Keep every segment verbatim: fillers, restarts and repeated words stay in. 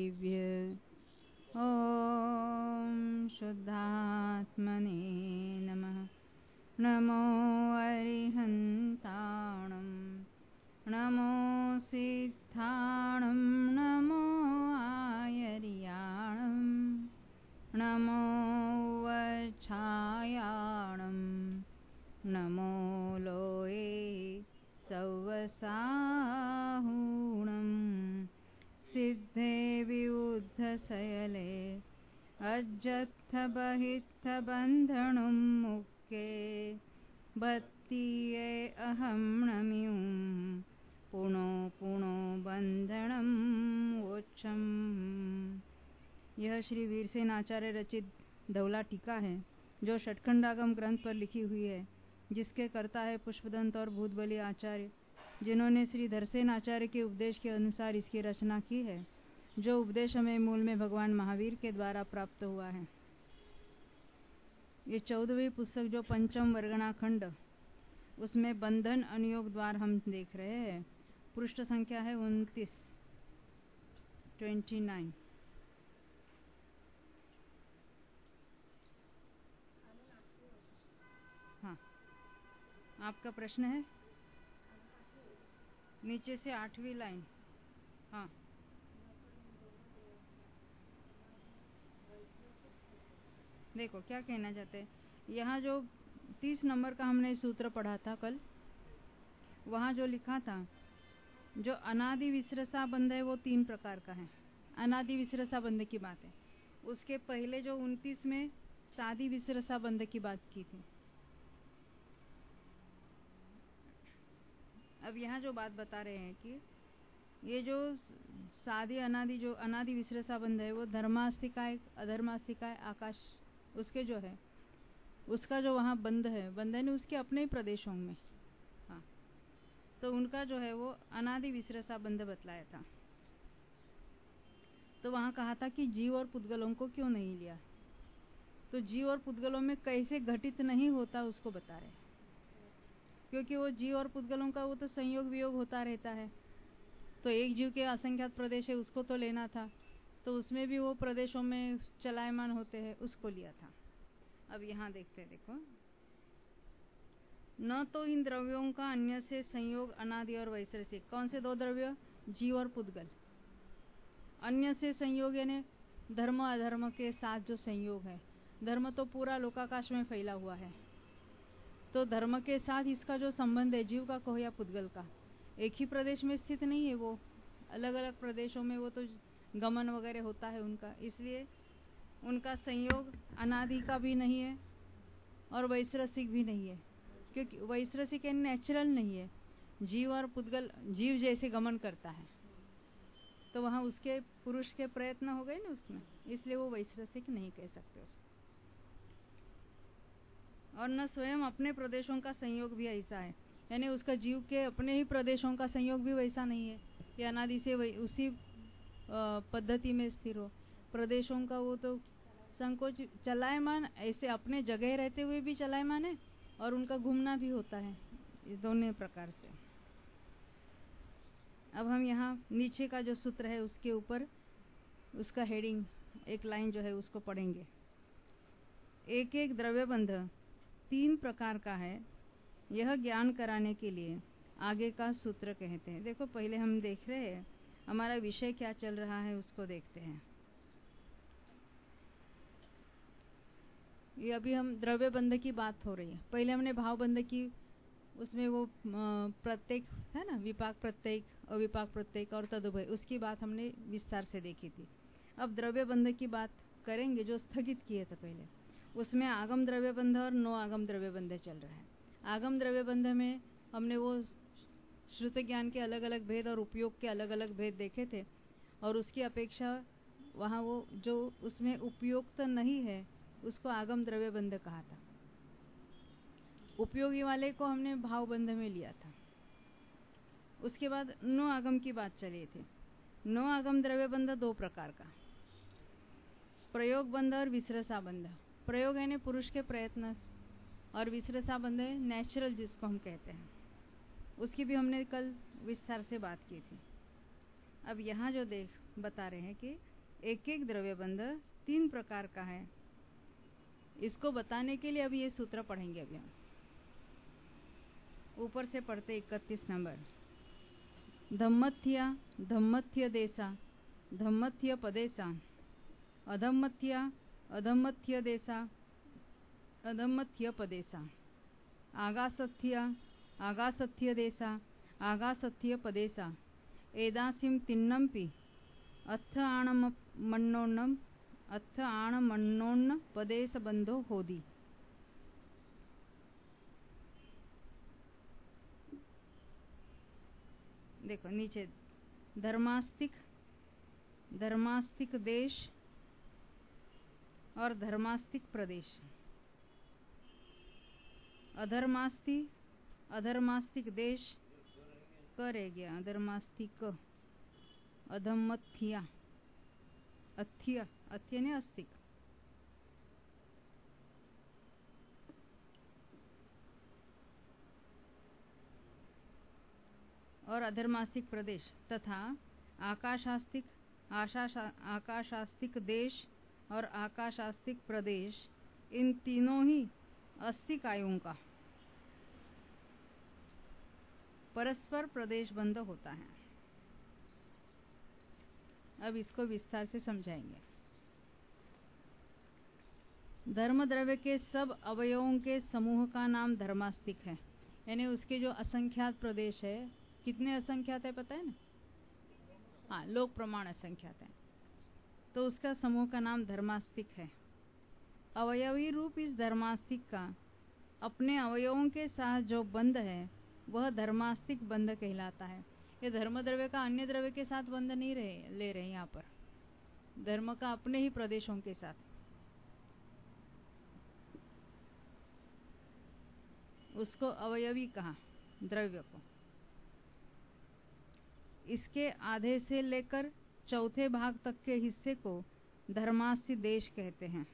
शुद्धात्मेभ्य ॐ शुद्धात्मने नमः। नमो अरिहन्ताणं नमो सिद्धाणं नमो आयर्याणं नमो वच्छायाणं नमो लोये सवसाहुणं सिद्धे विबुद्धसयले अजत्थबहित्थबन्धनं मुक्के भक्तिये अहं नम्युं पुनो पुनो बंधनम वोच्छम। यह श्री वीरसेन आचार्य रचित धवला टीका है जो षटखंडागम ग्रंथ पर लिखी हुई है, जिसके कर्ता है पुष्पदंत और भूतबली आचार्य, जिन्होंने श्री धरसेन आचार्य के उपदेश के अनुसार इसकी रचना की है, जो उपदेश हमें मूल में भगवान महावीर के द्वारा प्राप्त हुआ है। ये चौदहवीं पुस्तक जो पंचम वर्गणा खंड, उसमें बंधन अनुयोग द्वार हम देख रहे हैं। पृष्ठ संख्या है उनतीस, ट्वेंटी नाइन। हाँ, आपका प्रश्न है नीचे से आठवीं लाइन। हाँ, देखो क्या कहना चाहते हैं। यहाँ जो तीस नंबर का हमने सूत्र पढ़ा था कल, वहाँ जो लिखा था जो अनादि विसरसा बंध है वो तीन प्रकार का है। अनादि विसरसा बंध की बात है। उसके पहले जो उनतीस में सादी विसरसा बंध की बात की थी। अब यहाँ जो बात बता रहे हैं कि ये जो सादी अनादि जो अनादि विसरसा बंध है वो धर्मास्तिकाय अधर्मास्तिकाय आकाश उसके जो है उसका जो वहाँ बंध है बंध है ना उसके अपने ही प्रदेशों में। हाँ, तो उनका जो है वो अनादि विसरसा बंध बतलाया था। तो वहाँ कहा था कि जीव और पुद्गलों को क्यों नहीं लिया, तो जीव और पुद्गलों में कैसे घटित नहीं होता उसको बता रहे, क्योंकि वो जीव और पुद्गलों का वो तो संयोग वियोग होता रहता है। तो एक जीव के असंख्यात प्रदेश है उसको तो लेना था, तो उसमें भी वो प्रदेशों में चलायमान होते हैं, उसको लिया था। अब यहाँ देखते हैं, देखो, न तो इन द्रव्यों का अन्य से संयोग अनादि और वैशेषिक। कौन से दो द्रव्य? जीव और पुद्गल। अन्य से संयोग यानी धर्म अधर्म के साथ जो संयोग है। धर्म तो पूरा लोकाकाश में फैला हुआ है, तो धर्म के साथ इसका जो संबंध है जीव का कहो या पुद्गल का, एक ही प्रदेश में स्थित नहीं है, वो अलग अलग प्रदेशों में वो तो गमन वगैरह होता है उनका, इसलिए उनका संयोग अनादि का भी नहीं है और वैश्रसिक भी नहीं है, क्योंकि वैश्रसिक नेचुरल नहीं है। जीव और पुद्गल जीव जैसे गमन करता है तो वहाँ उसके पुरुष के प्रयत्न हो गए ना उसमें, इसलिए वो वैश्रसिक नहीं कह सकते उसको। और न स्वयं अपने प्रदेशों का संयोग भी ऐसा है, यानी उसका जीव के अपने ही प्रदेशों का संयोग भी वैसा नहीं है कि अनादि से उसी पद्धति में स्थिर हो। प्रदेशों का वो तो संकोच चलायमान, ऐसे अपने जगह रहते हुए भी चलायमान है और उनका घूमना भी होता है, इस दोनों प्रकार से। अब हम यहाँ नीचे का जो सूत्र है उसके ऊपर उसका हेडिंग एक लाइन जो है उसको पढ़ेंगे। एक एक द्रव्यबंध तीन प्रकार का है, यह ज्ञान कराने के लिए आगे का सूत्र कहते हैं। देखो पहले हम देख रहे हैं हमारा विषय क्या चल रहा है, उसको देखते हैं। ये अभी हम द्रव्यबंध की बात हो रही है। पहले हमने भावबंध की, उसमें वो प्रत्येक है ना, विपाक प्रत्येक, अविपाक प्रत्येक और तदुभय, उसकी बात हमने विस्तार से देखी थी। अब द्रव्यबंध की बात करेंगे जो स्थगित किए थे पहले। उसमें आगम द्रव्यबंध और नो आगम द्रव्यबंध चल रहा है। आगम द्रव्यबंध में हमने वो श्रुत ज्ञान के अलग अलग भेद और उपयोग के अलग अलग भेद देखे थे, और उसकी अपेक्षा वहाँ वो जो उसमें उपयुक्त नहीं है उसको आगम द्रव्यबंध कहा था। उपयोगी वाले को हमने भावबंध में लिया था। उसके बाद नो आगम की बात चली थी। नो आगम द्रव्यबंध दो प्रकार का, प्रयोग बंध और विसरसा बंध। प्रयोग है पुरुष के प्रयत्न, और विसरसा बंध है नेचुरल जिसको हम कहते हैं, उसकी भी हमने कल विस्तार से बात की थी। अब यहाँ जो देख बता रहे हैं कि एक एक द्रव्य बंध तीन प्रकार का है। इसको बताने के लिए अभी ये सूत्र पढ़ेंगे। अभी हम ऊपर से पढ़ते इकतीस नंबर। धम्मथ्या धम्मथ्य देशा धम्मथ्य पदेशा अधम्मथ्या अधम्मथ्य देशा अधम्मथ्य पदेशा आगासथ्या आगासथ्य देशा आगासथ्य पदेशा एदासिम तिन्नम्पि अथ आणमन्नोन्नम अथ आणमन्नोन्न पदेश बंधो होदी। देखो नीचे धर्मास्तिक धर्मास्तिक देश और धर्मास्तिक प्रदेश। अधर्मास्ति अधर्मास्तिक देश करे गया अधर्मास्तिक अधमथ्या अथ्य अथ्य ने अस्तिक और अधर्मास्तिक प्रदेश तथा आकाशास्तिक आशा आकाशास्तिक देश और आकाशास्तिक प्रदेश, इन तीनों ही अस्तिकायों का परस्पर प्रदेश बंध होता है। अब इसको विस्तार से समझाएंगे। धर्म द्रव्य के सब अवयवों के समूह का नाम धर्मास्तिक है। यानी उसके जो असंख्यात प्रदेश है, कितने असंख्यात है पता है ना? हाँ, लोक प्रमाण असंख्यात है, तो उसका समूह का नाम धर्मास्तिक है। अवयवी रूप इस धर्मास्तिक का अपने अवयवों के साथ जो बंध है वह धर्मास्तिक बंध कहलाता है। ये धर्म द्रव्य का अन्य द्रव्य के साथ बंध नहीं रहे ले रहे यहाँ पर, धर्म का अपने ही प्रदेशों के साथ। उसको अवयवी कहा, द्रव्य को। इसके आधे से लेकर चौथे भाग तक के हिस्से को धर्मास्ति देश कहते हैं।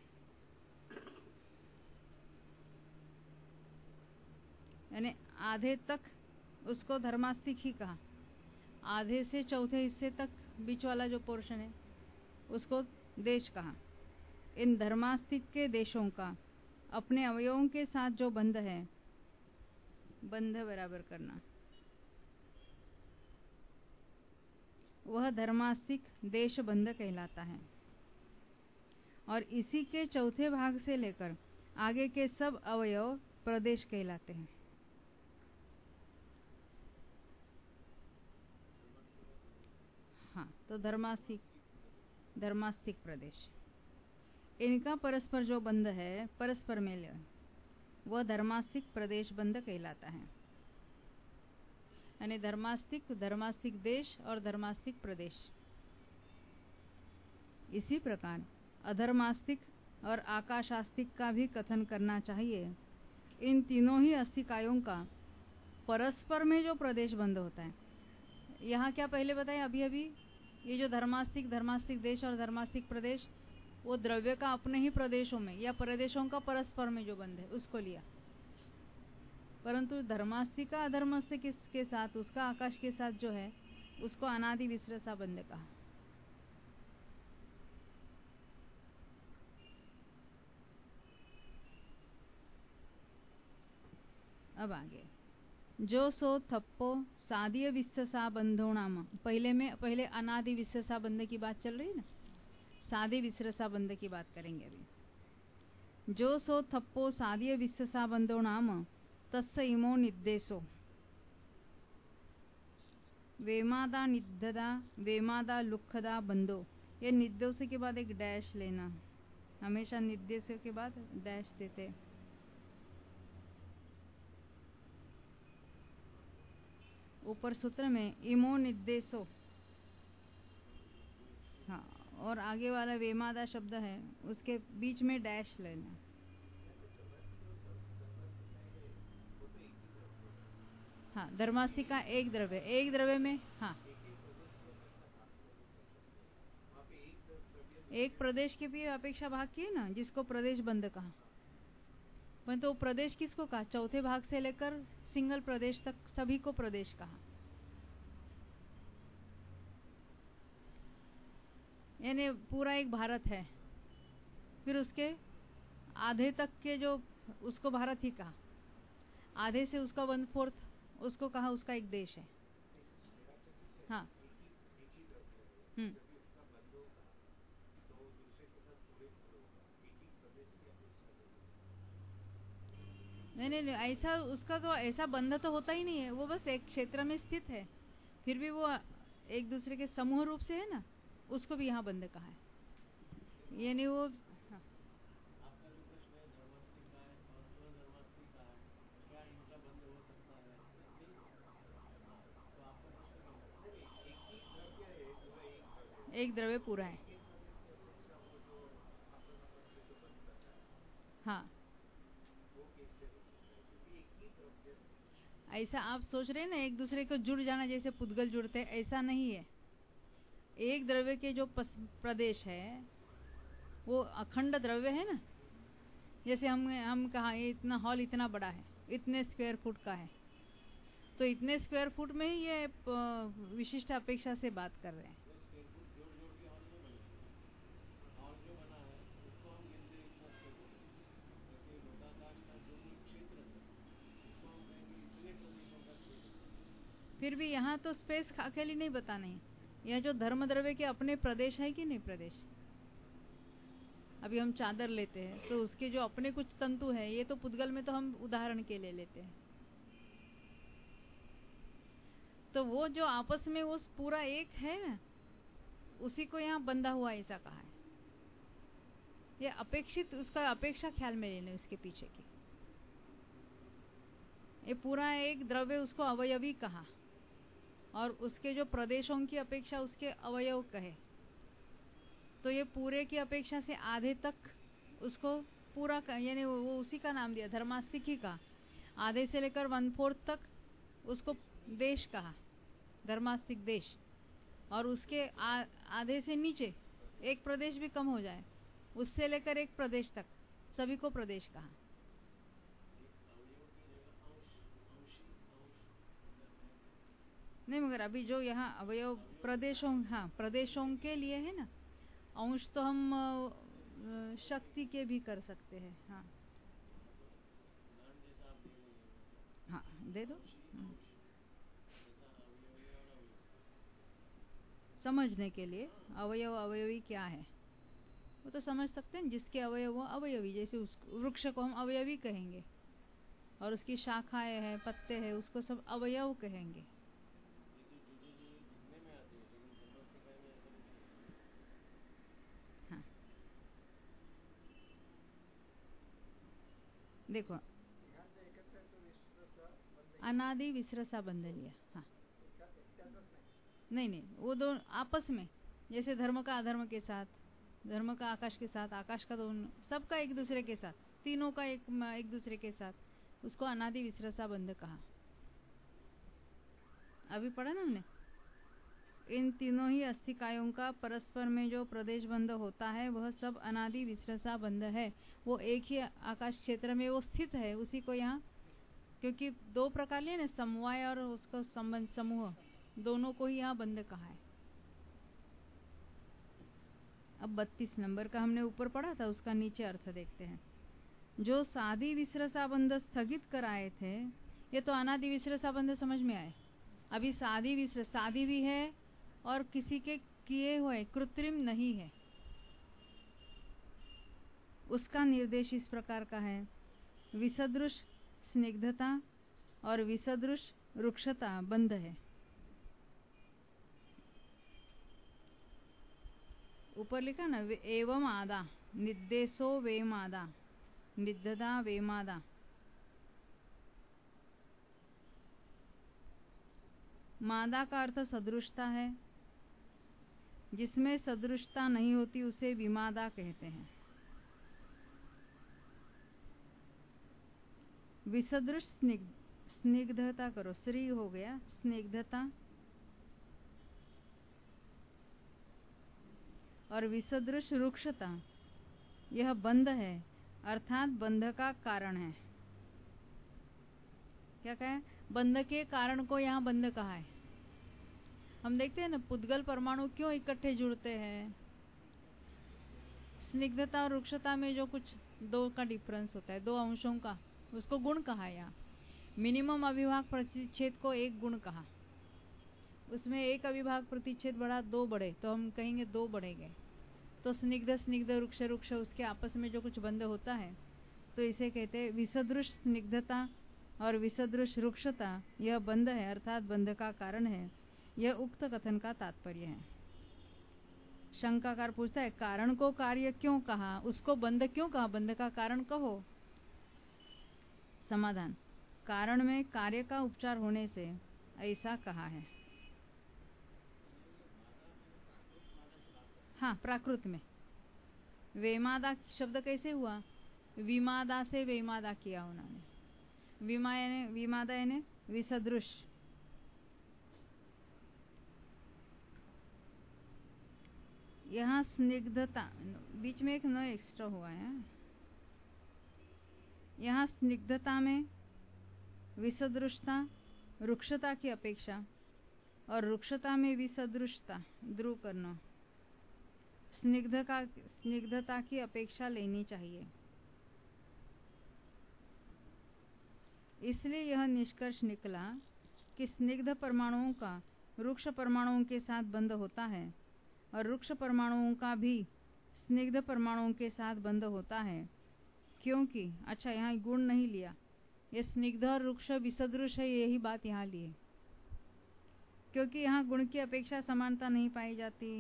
यानी आधे तक उसको धर्मास्तिक ही कहा, आधे से चौथे हिस्से तक बीच वाला जो पोर्शन है उसको देश कहा। इन धर्मास्तिक के देशों का अपने अवयवों के साथ जो बंध है, बंध बराबर करना, वह धर्मास्तिक देश बंध कहलाता है। और इसी के चौथे भाग से लेकर आगे के सब अवयव प्रदेश कहलाते हैं। हाँ, तो धर्मास्तिक धर्मास्तिक प्रदेश, इनका परस्पर जो बंध है, परस्पर मेल, वह धर्मास्तिक प्रदेश बंध कहलाता है। यानी धर्मास्तिक, धर्मास्तिक देश और धर्मास्तिक प्रदेश। इसी प्रकार अधर्मास्तिक और आकाशास्तिक का भी कथन करना चाहिए। इन तीनों ही अस्तिकायों का परस्पर में जो प्रदेश बंध होता है, यहाँ क्या पहले बताया अभी अभी, ये जो धर्मास्तिक धर्मास्तिक देश और धर्मास्तिक प्रदेश, वो द्रव्य का अपने ही प्रदेशों में या प्रदेशों का परस्पर में जो बंध है उसको लिया। परंतु धर्मास्तिक का अधर्मास्तिक के साथ, उसका आकाश के साथ जो है, उसको अनादि विसरसा बंध कहा। अब आगे, जो सो थप्पो सादीय विससा बंधो नाम। पहले में पहले अनादि विससा बंध की बात चल रही है ना, सादे विसरसा बंध की बात करेंगे अभी। जो सो थप्पो सादीय विससा बंधो नाम तस्य इमो निर्देशो वेमादा निद्धदा वेमादा लुखदा बंधो। ये निर्देशों के बाद एक डैश लेना, हमेशा निर्देशों के बाद डैश देते। ऊपर सूत्र में इमो निर्देशो, हाँ, और आगे वाला वेमादा शब्द है, उसके बीच में डैश लेना। हाँ, धर्मास्तिक का एक द्रव्य, एक द्रव्य में, हाँ, एक प्रदेश के भी अपेक्षा भाग किए ना, जिसको प्रदेश बंध कहा। पर तो प्रदेश किसको कहा? चौथे भाग से लेकर सिंगल प्रदेश तक सभी को प्रदेश कहा। यानी पूरा एक भारत है, फिर उसके आधे तक के जो उसको भारत ही कहा, आधे से उसका वन फोर्थ उसको कहा उसका एक देश है। हाँ। हम्म नहीं नहीं नहीं, ऐसा उसका तो ऐसा बंध तो होता ही नहीं है, वो बस एक क्षेत्र में स्थित है, फिर भी वो एक दूसरे के समूह रूप से है ना, उसको भी यहाँ बंध कहा है। यानी वो हाँ। एक द्रव्य पूरा है। हाँ, ऐसा आप सोच रहे हैं ना एक दूसरे को जुड़ जाना जैसे पुद्गल जुड़ते हैं, ऐसा नहीं है। एक द्रव्य के जो प्रदेश है वो अखंड द्रव्य है ना, जैसे हम हम कहा ये इतना हॉल इतना बड़ा है, इतने स्क्वायर फुट का है, तो इतने स्क्वायर फुट में ही ये विशिष्ट अपेक्षा से बात कर रहे हैं। फिर भी यहाँ तो स्पेस अकेली नहीं बताना है, यह जो धर्म द्रव्य के अपने प्रदेश है कि नहीं प्रदेश। अभी हम चादर लेते हैं तो उसके जो अपने कुछ तंतु हैं, ये तो पुद्गल में तो हम उदाहरण के लिए लेते हैं, तो वो जो आपस में वो पूरा एक है ना, उसी को यहाँ बंधा हुआ ऐसा कहा है। ये अपेक्षित उसका अपेक्षा ख्याल में लेने उसके पीछे की, ये पूरा एक द्रव्य उसको अवयवी कहा, और उसके जो प्रदेशों की अपेक्षा उसके अवयव कहे, तो ये पूरे की अपेक्षा से आधे तक उसको पूरा यानी वो, वो उसी का नाम दिया धर्मास्तिकी का, आधे से लेकर वन फोर्थ तक उसको देश कहा, धर्मास्तिक देश, और उसके आ, आधे से नीचे एक प्रदेश भी कम हो जाए, उससे लेकर एक प्रदेश तक सभी को प्रदेश कहा। नहीं मगर अभी जो यहाँ अवयव प्रदेशों, हाँ प्रदेशों के लिए है ना, अंश तो हम शक्ति के भी कर सकते हैं। हाँ हाँ दे दो समझने के लिए, अवयव अवयवी क्या है वो तो समझ सकते हैं, जिसके अवयव वो अवयवी, जैसे उस वृक्ष को हम अवयवी कहेंगे, और उसकी शाखाएं हैं पत्ते हैं उसको सब अवयव कहेंगे। हाँ देखो अनादि विसरसा बंध लिया। हाँ नहीं नहीं, वो दो आपस में, जैसे धर्म का अधर्म के साथ, धर्म का आकाश के साथ, आकाश का तो सबका एक दूसरे के साथ, तीनों का एक एक दूसरे के साथ, उसको अनादि विसरसा बंध कहा। अभी पढ़ा ना हमने, इन तीनों ही अस्थिकायों का परस्पर में जो प्रदेश बंध होता है वह सब अनादि विसरसा बंध है। वो एक ही आकाश क्षेत्र में वो स्थित है, उसी को यहाँ, क्योंकि दो प्रकार लिए ना, समवाय और उसका संबंध समूह, दोनों को ही यहाँ बंध कहा है। अब बत्तीस नंबर का हमने ऊपर पढ़ा था, उसका नीचे अर्थ देखते हैं। जो सादी विसरसा बंध स्थगित कराए थे, ये तो अनादि विसरसा बंध समझ में आए। अभी सादी विसर सादी भी है और किसी के किए हुए कृत्रिम नहीं है, उसका निर्देश इस प्रकार का है। विसदृश स्निग्धता और विसदृश रुक्षता बंध है। ऊपर लिखा ना, एवं आदा निर्देशो वेमादा निद्धदा वेमादा, मादा का अर्थ सदृशता है, जिसमें सदृशता नहीं होती उसे विमादा कहते हैं। विसदृश स्निग्ध, स्निग्धता करो, श्री हो गया, स्निग्धता, और विसदृश रुक्षता, यह बंध है, अर्थात बंध का कारण है। क्या कहा है, बंध के कारण को यहाँ बंध कहा है। हम देखते हैं ना पुद्गल परमाणु क्यों इकट्ठे जुड़ते हैं, स्निग्धता और रुक्षता में जो कुछ दो का डिफरेंस होता है, दो अंशों का, उसको गुण कहा। यहाँ मिनिमम अविभाग प्रतिच्छेद को एक गुण कहा। उसमें एक अविभाग प्रतिच्छेद बढ़ा, दो बढ़े, तो हम कहेंगे दो बढ़ेंगे। तो स्निग्ध स्निग्ध रुक्ष रुक्ष उसके आपस में जो कुछ बंध होता है तो इसे कहते हैं विसदृश स्निग्धता और विसदृश रुक्षता। यह बंध है अर्थात बंध का कारण है। यह उक्त कथन का तात्पर्य है। शंकाकार पूछता है कारण को कार्य क्यों कहा, उसको बंध क्यों कहा, बंध का कारण कहो। समाधान, कारण में कार्य का उपचार होने से ऐसा कहा है। हाँ, प्राकृत में वेमादा शब्द कैसे हुआ, विमादा से वेमादा किया उन्होंने। विमा यानी विमादा यानी विसदृश। यहाँ स्निग्धता, बीच में एक न एक्स्ट्रा हुआ है। यहाँ स्निग्धता में विसदृशता रुक्षता की अपेक्षा और रुक्षता में विसदृशता ध्रुव करना, स्निग्ध का स्निग्धता की अपेक्षा लेनी चाहिए। इसलिए यह निष्कर्ष निकला कि स्निग्ध परमाणुओं का रुक्ष परमाणुओं के साथ बंध होता है और रुक्ष परमाणुओं का भी स्निग्ध परमाणुओं के साथ बंध होता है। क्योंकि अच्छा, यहाँ गुण नहीं लिया, ये स्निग्ध और रुक्ष विसदृश है, यही बात यहाँ लिए, क्योंकि यहाँ गुण की अपेक्षा समानता नहीं पाई जाती।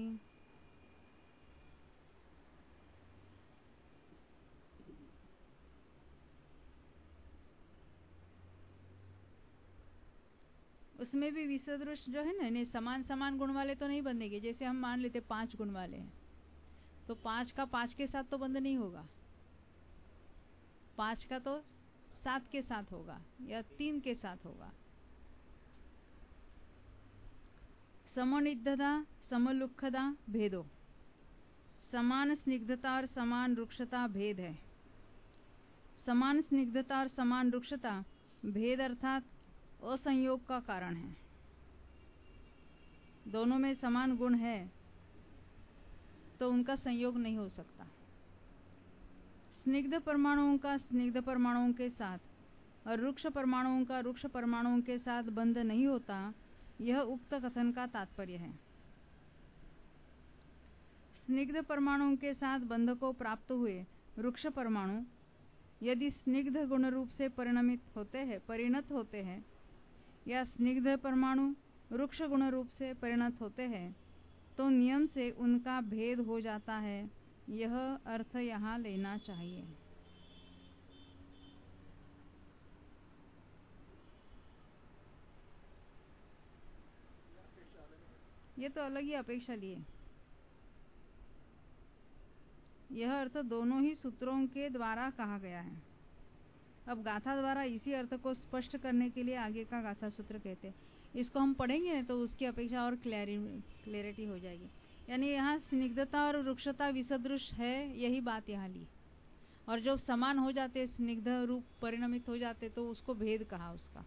उसमें भी विसदृश जो है ना, नहीं समान समान गुण वाले तो नहीं बनेंगे। जैसे हम मान लेते पांच गुण वाले हैं तो पांच का पांच के साथ तो बंध नहीं होगा, पांच का तो सात के साथ होगा या तीन के साथ होगा। समनिग्धता समलुखदा भेदो, समान स्निग्धता और समान रुक्षता भेद है। समान स्निग्धता और समान रुक्षता भेद अर्थात असंयोग का कारण है। दोनों में समान गुण है तो उनका संयोग नहीं हो सकता। स्निग्ध परमाणुओं का स्निग्ध परमाणुओं के साथ और रुक्ष परमाणुओं का रुक्ष परमाणुओं के साथ बंध नहीं होता, यह उक्त कथन का तात्पर्य है। स्निग्ध परमाणुओं के साथ बंध को प्राप्त हुए रुक्ष परमाणु यदि स्निग्ध गुण रूप से परिणमित होते हैं परिणत होते हैं या स्निग्ध परमाणु रुक्ष गुण रूप से परिणत होते हैं तो नियम से उनका भेद हो जाता है। यह अर्थ यहाँ लेना चाहिए। ये तो अलग ही अपेक्षा लिए। यह अर्थ दोनों ही सूत्रों के द्वारा कहा गया है। अब गाथा द्वारा इसी अर्थ को स्पष्ट करने के लिए आगे का गाथा सूत्र कहते हैं। इसको हम पढ़ेंगे तो उसकी अपेक्षा और क्लैरिटी हो जाएगी। यानी यहाँ स्निग्धता और रुक्षता विसदृश है, यही बात यहाँ ली, और जो समान हो जाते स्निग्ध रूप परिणमित हो जाते तो उसको भेद कहा उसका।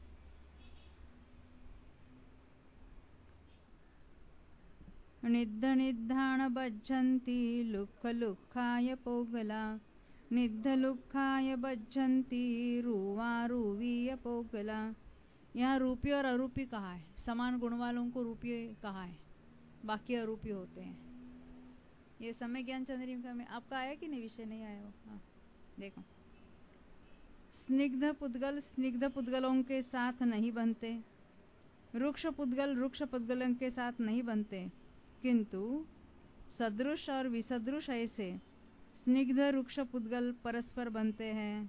निद्ध निद्धाण बज्झन्ति लुक्ख लुक्खाय पोगला, निद्ध लुक्खाय बज्झन्ति रूवा रूवीय पोगला। यहाँ रूपी और अरूपी कहा है। समान गुण वालों को रूपी कहा है, बाकी अरूपी होते हैं। ये समय ज्ञान चंद्रिका में आपका आया कि नहीं, विषय नहीं आया हो। हाँ देखो, स्निग्ध पुद्गल स्निग्ध पुद्गलों के साथ नहीं बनते, रुक्ष पुद्गल रुक्ष पुद्गलों के साथ नहीं बनते, किंतु सदृश और विसदृश ऐसे स्निग्ध रुक्ष पुद्गल परस्पर बनते हैं।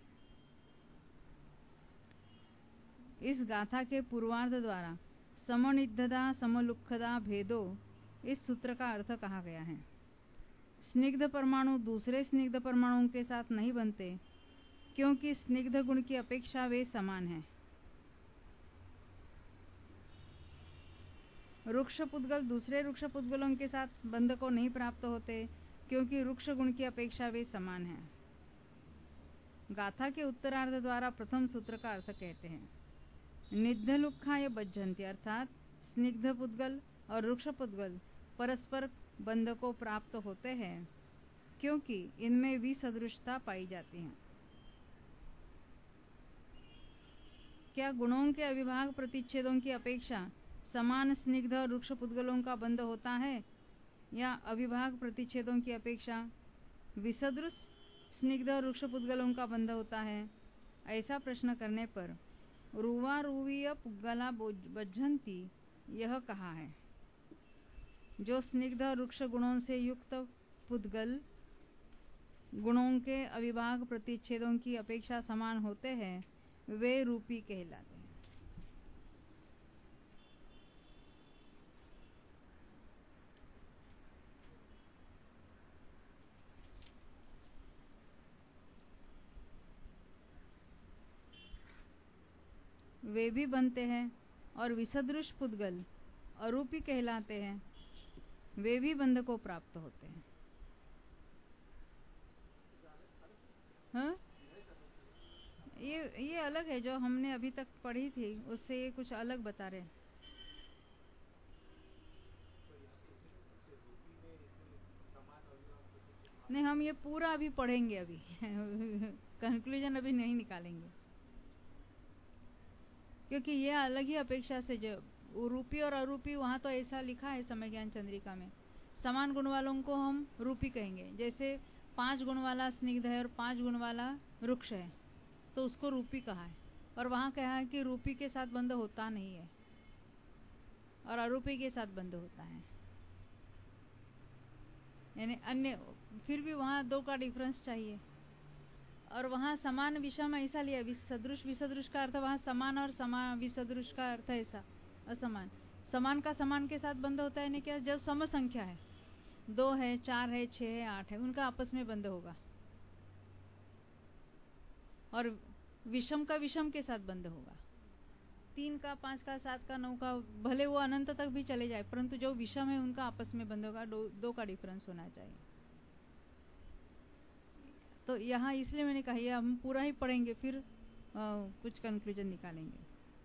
इस गाथा के पूर्वार्ध द्वारा समनिग्धता समलुक्खदा भेदो इस सूत्र का अर्थ कहा गया है। स्निग्ध परमाणु दूसरे स्निग्ध परमाणुओं के साथ नहीं बनते क्योंकि स्निग्ध गुण की अपेक्षा वे समान हैं। रुक्ष पुद्गल दूसरे रुक्ष पुद्गलों के साथ बंध को नहीं प्राप्त होते क्योंकि रुक्ष गुण की अपेक्षा वे समान हैं। गाथा के उत्तरार्ध द्वारा प्रथम सूत्र का अर्थ कहते हैं। निद्ध लुक्खाय बज्झन्ति अर्थात स्निग्ध पुद्गल और रुक्ष पुद्गल परस्पर बंध को प्राप्त होते हैं क्योंकि इनमें विसदृशता पाई जाती है। क्या गुणों के अविभाग प्रतिच्छेदों की अपेक्षा समान स्निग्ध और रुक्ष पुद्गलों का बंध होता है, या अविभाग प्रतिच्छेदों की अपेक्षा विसदृश स्निग्ध और रुक्ष पुद्गलों का बंध होता है? ऐसा प्रश्न करने पर रुवा रुवीय पुद्गला बज्झन्ति यह कहा है, जो स्निग्ध और रुक्ष गुणों से युक्त पुद्गल गुणों के अविभाग प्रतिच्छेदों की अपेक्षा समान होते हैं, वे रूपी कहलाते हैं। वे भी बनते हैं और विसदृश पुद्गल अरूपी कहलाते हैं, वे भी बंध को प्राप्त होते हैं। हाँ, ये ये अलग है, जो हमने अभी तक पढ़ी थी उससे ये कुछ अलग बता रहे हैं। नहीं, हम ये पूरा अभी पढ़ेंगे, अभी कंक्लूजन अभी नहीं निकालेंगे, क्योंकि ये अलग ही अपेक्षा से, जो रूपी और अरूपी वहां तो ऐसा लिखा है समय ज्ञान चंद्रिका में, समान गुण वालों को हम रूपी कहेंगे। जैसे पांच गुण वाला स्निग्ध है और पांच गुण वाला रुक्ष है, तो उसको रूपी कहा है। और वहां कहा है कि रूपी के साथ बंध होता नहीं है और अरूपी के साथ बंध होता है, यानी अन्य, फिर भी वहां दो का डिफरेंस चाहिए। और वहां समान विषम ऐसा लिया, सदृश विसदृश का अर्थ वहां समान, और समान विसदृश का अर्थ ऐसा असमान। समान का समान के साथ बंध होता है नहीं क्या? जब सम संख्या है, दो है, चार है, छह है, आठ है, उनका आपस में बंध होगा। और विषम का विषम के साथ बंध होगा। तीन का, पांच का, सात का, नौ का, भले वो अनंत तक भी चले जाए, परंतु जो विषम है उनका आपस में बंध होगा। दो, दो का डिफरेंस होना चाहिए। तो यहाँ इसलिए मैंने कहा, यह हम पूरा ही पढ़ेंगे, फिर आ, कुछ कंक्लूजन निकालेंगे।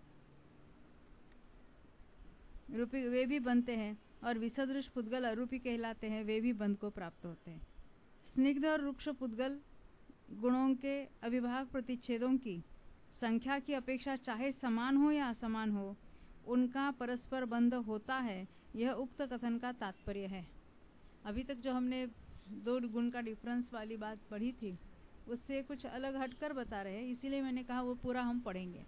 रूपी वे भी बनते हैं और विसदृश पुद्गल अरूपी कहलाते हैं, वे भी बंध को प्राप्त होते हैं। स्निग्ध और रुक्ष पुद्गल गुणों के अविभाग प्रतिच्छेदों की संख्या की अपेक्षा चाहे समान हो या असमान हो, उनका परस्पर बंध होता है, यह उक्त कथन का तात्पर्य है। अभी तक जो हमने दो गुण का डिफरेंस वाली बात पढ़ी थी, उससे कुछ अलग हटकर बता रहे हैं, इसीलिए मैंने कहा वो पूरा हम पढ़ेंगे।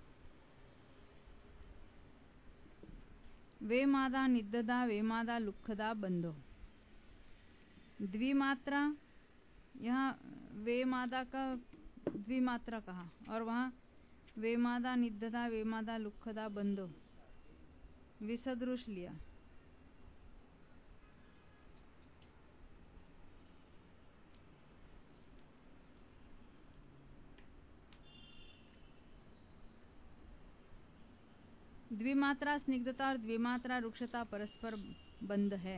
वेमादा निद्ददा वेमादा लुक्खदा बंधो। द्विमात्रा, यहाँ वेमादा का द्विमात्रा कहा, और वहां वेमादा निद्ददा वेमादा लुक्खदा बंधो विसदृश लिया। द्विमात्रा स्निग्धता और द्विमात्रा रुक्षता परस्पर बंध है।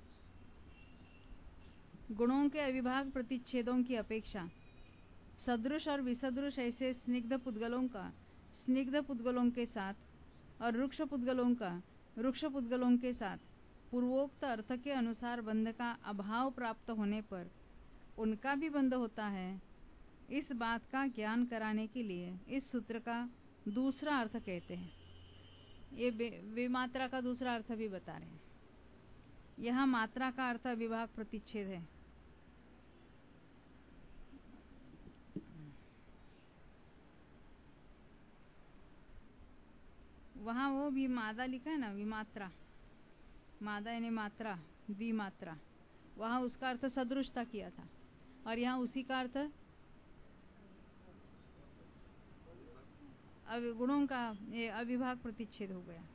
गुणों के अविभाग प्रतिच्छेदों की अपेक्षा सदृश और विसदृश ऐसे स्निग्ध पुद्गलों का स्निग्ध पुद्गलों के साथ और रुक्ष पुद्गलों का रुक्ष पुद्गलों के साथ पूर्वोक्त अर्थ के अनुसार बंध का अभाव प्राप्त होने पर उनका भी बंध होता है। इस बात का ज्ञान कराने के लिए इस सूत्र का दूसरा अर्थ कहते हैं। ये विमात्रा का दूसरा अर्थ भी बता रहे हैं। यहाँ मात्रा का अर्थ विभाग प्रतिच्छेद है। वहां वो भी मादा लिखा है ना, विमात्रा, मादा यानी मात्रा, द्विमात्रा, वहां उसका अर्थ सदृशता किया था, और यहाँ उसी का अर्थ गुणों का ये अविभाग प्रतिच्छेद हो गया।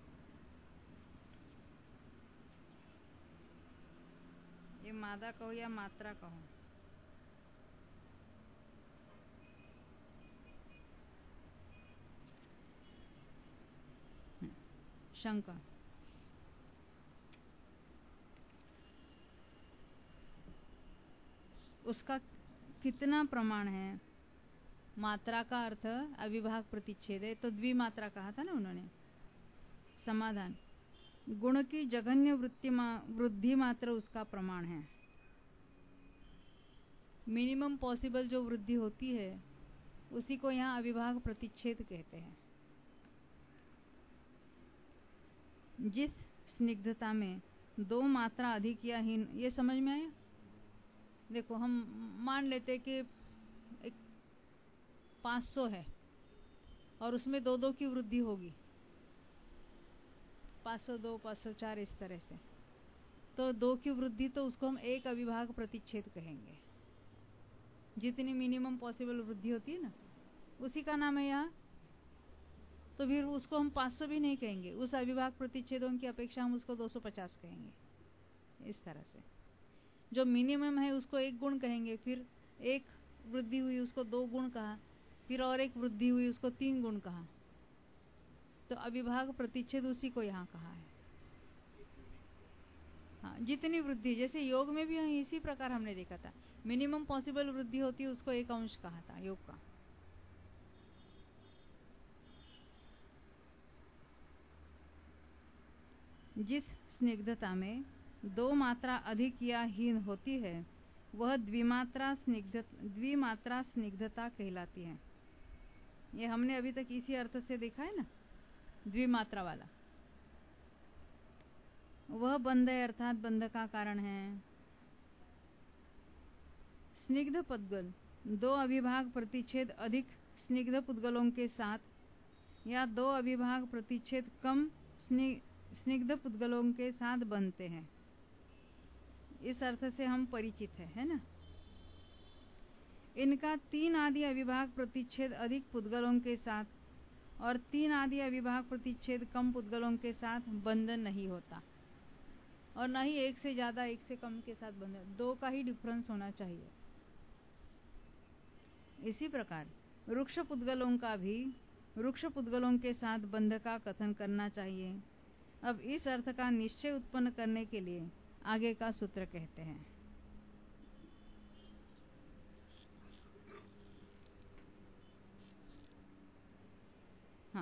ये मादा कहो या मात्रा कहो, शंका। उसका कितना प्रमाण है? मात्रा का अर्थ अविभाग प्रतिच्छेद है, तो द्विमात्रा कहा था ना उन्होंने। समाधान, गुण की जघन्य वृत्ति मा, वृद्धि मात्र उसका प्रमाण है। मिनिमम पॉसिबल जो वृद्धि होती है उसी को यहाँ अविभाग प्रतिच्छेद कहते हैं। जिस स्निग्धता में दो मात्रा अधिक या हीन, ये समझ में आया? देखो हम मान लेते कि एक पाँच सौ है और उसमें दो दो की वृद्धि होगी, पाँच सौ दो, पाँच सौ चार, इस तरह से, तो दो की वृद्धि, तो उसको हम एक अविभाग प्रतिच्छेद कहेंगे। जितनी मिनिमम पॉसिबल वृद्धि होती है ना, उसी का नाम है यहाँ। तो फिर उसको हम पाँच सौ भी नहीं कहेंगे, उस अविभाग प्रतिच्छेदों की अपेक्षा हम उसको दो सौ पचास कहेंगे। इस तरह से जो मिनिमम है उसको एक गुण कहेंगे, फिर एक वृद्धि हुई उसको दो गुण कहा, फिर और एक वृद्धि हुई उसको तीन गुण कहा। तो अविभाग प्रतिच्छेद उसी को यहाँ कहा है। हाँ, जितनी वृद्धि, जैसे योग में भी इसी प्रकार हमने देखा था, मिनिमम पॉसिबल वृद्धि होती है उसको एक अंश कहा था योग का। जिस स्निग्धता में दो मात्रा अधिक या हीन होती है वह द्विमात्रा स्निग्ध द्विमात्रा स्निग्धता कहलाती है। ये हमने अभी तक इसी अर्थ से देखा है ना, द्विमात्रा वाला। वह बंध है अर्थात बंध का कारण है। स्निग्ध पुद्गल दो अविभाग प्रतिच्छेद अधिक स्निग्ध पुद्गलों के साथ या दो अविभाग प्रतिच्छेद कम स्निग्ध पुद्गलों के साथ बनते हैं। इस अर्थ से हम परिचित हैं, है ना। इनका तीन आदि अविभाग प्रतिच्छेद अधिक पुद्गलों के साथ और तीन आदि अविभाग प्रतिच्छेद कम पुद्गलों के साथ बंधन नहीं होता, और न ही एक से ज्यादा एक से कम के साथ बंधन, दो का ही डिफरेंस होना चाहिए। इसी प्रकार वृक्ष पुद्गलों का भी वृक्ष पुद्गलों के साथ बंध का कथन करना चाहिए। अब इस अर्थ का निश्चय उत्पन्न करने के लिए आगे का सूत्र कहते हैं। हाँ,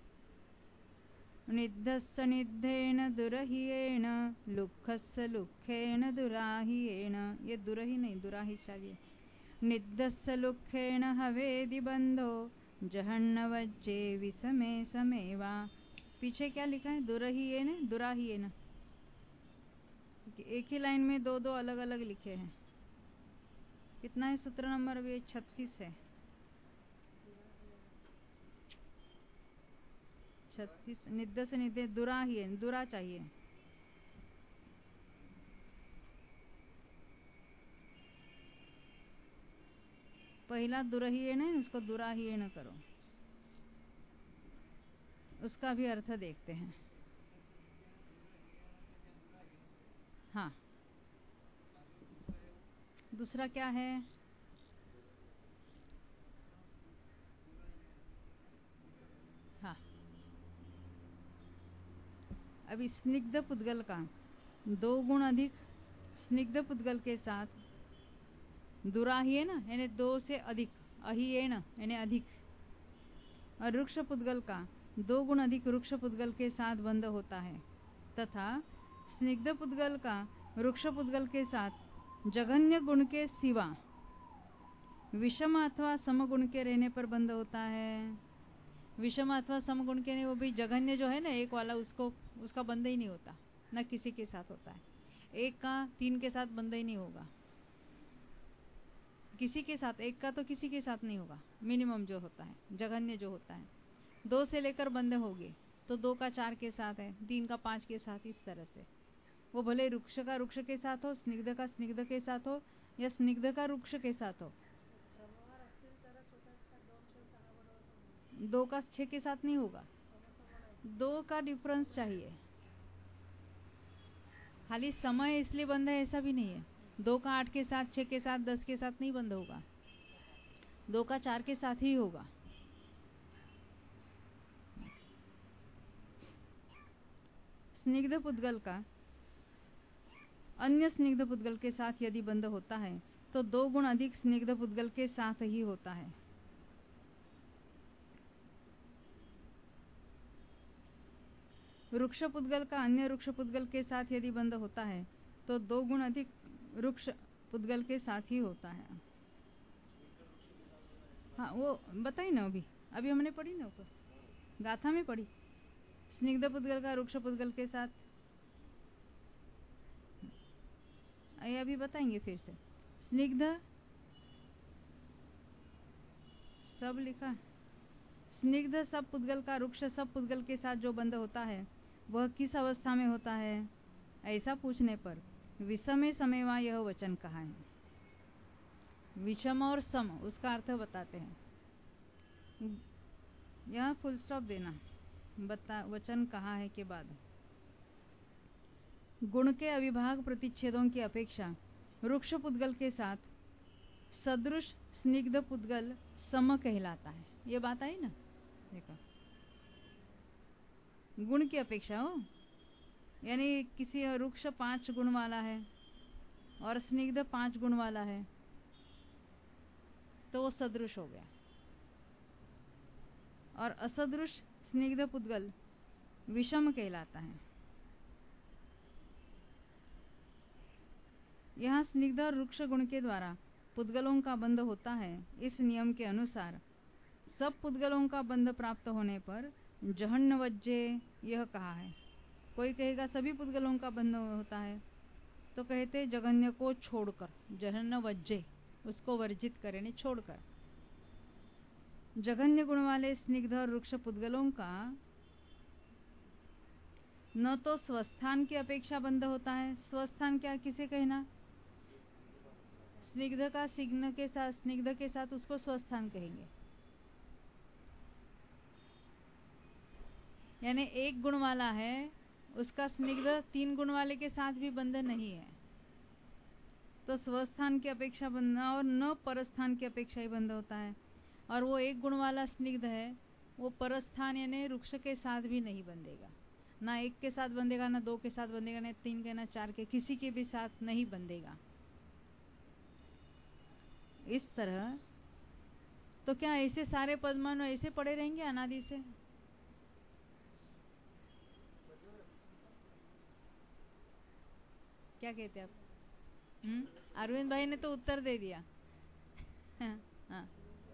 निद्धस्स निद्धेन दुरहियेन लुक्खस्स लुक्खेन दुराहियेन, ये दुरहि नहीं दुराहि चाहिए। निद्धस्स लुक्खेन हवेदि बंधो जहन्नवज्जे विषमे समेवा। पीछे क्या लिखा है? दुरहियेन दुराहियेन। एक ही लाइन में दो दो अलग अलग लिखे हैं। कितना है सूत्र नंबर? वे छत्तीस है। छत्तीस। निद्ध से निद्दे दुराहियेन, दुरा चाहिए। पहला दुरहियेन है, उसको दुराहियेन करो। उसका भी अर्थ देखते हैं। हाँ, दूसरा क्या है? हाँ, अभी स्निग्ध पुद्गल का दो गुण अधिक स्निग्ध पुद्गल के साथ दुराहियेन यानी दो से अधिक, अहियेन यानी अधिक, और वृक्ष पुद्गल का दो गुण अधिक वृक्ष पुद्गल के साथ बंध होता है, तथा स्निग्ध पुद्गल का वृक्ष पुद्गल के साथ जघन्य गुण के सिवा विषम अथवा समगुण के रहने पर बंध होता है। विषम अथवा समगुण के नहीं, वो भी जघन्य जो है ना एक वाला, उसको उसका बंध ही नहीं होता, न किसी के साथ होता है। एक का तीन के साथ बंध ही नहीं होगा, किसी के साथ, एक का तो किसी के साथ नहीं होगा। मिनिमम जो होता है, जघन्य जो होता है, दो से लेकर बंध होंगे तो दो का चार के साथ है, तीन का पांच के साथ, इस तरह से। वो भले वृक्ष का वृक्ष के साथ हो, स्निग्ध का स्निग्ध के साथ हो, या स्निग्ध का वृक्ष के साथ हो। दो का छह के साथ नहीं होगा, दो का डिफरेंस चाहिए। खाली समय इसलिए बंद है ऐसा भी नहीं है। दो का आठ के साथ, छह के साथ, दस के साथ नहीं बंद होगा, दो का चार के साथ ही होगा। स्निग्ध पुद्गल का अन्य स्निग्ध पुद्गल के साथ यदि बंध होता है तो दो गुण अधिक स्निग्ध पुद्गल के साथ ही होता है। वृक्ष पुद्गल का अन्य वृक्ष पुद्गल के साथ यदि बंध होता है तो दो गुण अधिक वृक्ष पुद्गल के साथ ही होता है। हाँ वो बताई ना, अभी अभी हमने पढ़ी ना ऊपर, गाथा में पढ़ी, स्निग्ध पुद्गल का रुक्ष पुद्गल के साथ। ये अभी बताएंगे फिर से। स्निग्ध सब लिखा, स्निग्ध सब पुद्गल का रुक्ष सब पुद्गल के साथ जो बंध होता है वह किस अवस्था में होता है, ऐसा पूछने पर विषमे समेवा यह वचन कहा है। विषम और सम उसका अर्थ बताते हैं। यह फुल स्टॉप देना, बता वचन कहा है के बाद। गुण के अविभाग प्रतिच्छेदों की अपेक्षा रुक्ष पुद्गल के साथ सदृश स्निग्ध पुद्गल सम कहलाता है। ये बात आई ना, देखो गुण की अपेक्षा हो, यानी किसी रुक्ष पांच गुण वाला है और स्निग्ध पांच गुण वाला है तो वो सदृश हो गया, और असदृश स्निग्ध पुद्गल विषम कहलाता है। यहाँ स्निग्ध और रुक्ष गुण के द्वारा पुद्गलों का बंध होता है। इस नियम के अनुसार सब पुद्गलों का बंध प्राप्त होने पर जहन्नवज्जे यह कहा है। कोई कहेगा सभी पुद्गलों का बंध होता है, तो कहते जघन्य को छोड़कर, जहन्नवज्जे उसको वर्जित करें, नहीं छोड़कर। जघन्य गुण वाले स्निग्ध और रुक्ष पुद्गलों का न तो स्वस्थान की अपेक्षा बंध होता है। स्वस्थान क्या किसे कहना, स्निग्ध का सिग्न के साथ, स्निग्ध के साथ उसको स्वस्थान कहेंगे। यानी एक गुण वाला है, उसका स्निग्ध तीन गुण वाले के साथ भी बंध नहीं है, तो स्वस्थान की अपेक्षा बंध, और न परस्थान की अपेक्षा ही बंध होता है। और वो एक गुण वाला स्निग्ध है, वो परस्थान यानी रुक्ष के साथ भी नहीं बंधेगा, ना एक के साथ बंधेगा, ना दो के साथ बंधेगा, ना तीन के, ना चार के, किसी के भी साथ नहीं बंधेगा। इस तरह तो क्या ऐसे सारे पद्मानु ऐसे पड़े रहेंगे अनादि से? क्या कहते आप? हम्म, अरविंद भाई ने तो उत्तर दे दिया। हाँ, हाँ,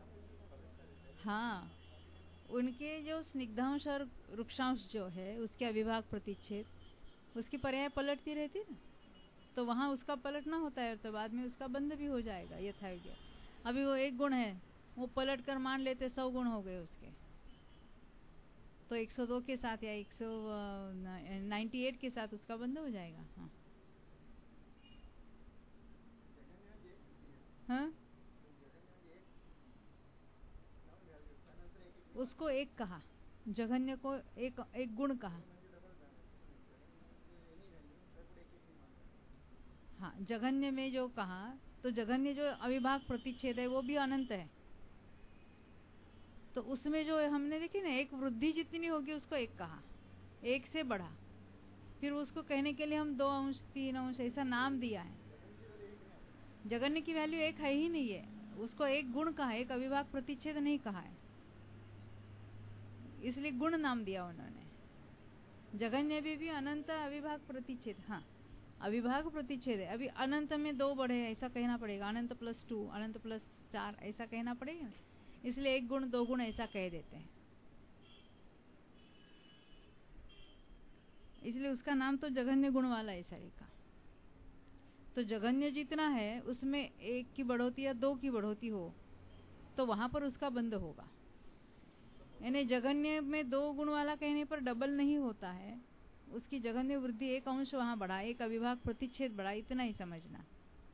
हाँ, उनके जो स्निग्धांश और रुक्षांश जो है उसके अविभाग प्रतिच्छेद उसकी पर्याय पलटती रहती ना, तो वहां उसका पलटना होता है, तो बाद में उसका बंध भी हो जाएगा यथायोग्य। अभी वो एक गुण है, वो पलट कर मान लेते सौ गुण हो गए उसके, तो एक सौ दो के साथ या एक सौ नाइन्टी एट के साथ उसका बंध हो जाएगा। हाँ, हाँ? उसको एक कहा, जघन्य को एक एक गुण कहा। हाँ, जघन्य में जो कहा, तो जघन्य जो अविभाग प्रतिच्छेद है वो भी अनंत है, तो उसमें जो हमने देखी ना एक वृद्धि जितनी होगी उसको एक कहा, एक से बढ़ा, फिर उसको कहने के लिए हम दो अंश तीन अंश ऐसा नाम दिया है। जघन्य की वैल्यू एक है ही नहीं है, उसको एक गुण कहा, एक अविभाग प्रतिच्छेद नहीं कहा है, इसलिए गुण नाम दिया उन्होंने। जघन्य भी, भी अनंत अविभाग प्रतिच्छेद, हाँ अविभाग प्रतिच्छेद है। अभी अनंत में दो बढ़े ऐसा कहना पड़ेगा, अनंत प्लस टू, अनंत प्लस चार ऐसा कहना पड़ेगा, इसलिए एक गुण दो गुण ऐसा कह देते हैं, इसलिए उसका नाम तो जघन्य गुण वाला ऐसा लिखा। तो जघन्य जितना है उसमें एक की बढ़ोती या दो की बढ़ोती हो तो वहां पर उसका बंध होगा। यानी जघन्य में दो गुण वाला कहने पर डबल नहीं होता है, उसकी जघन्य वृद्धि एक अंश वहां बढ़ा, एक अविभाग प्रतिच्छेद बढ़ा, इतना ही समझना।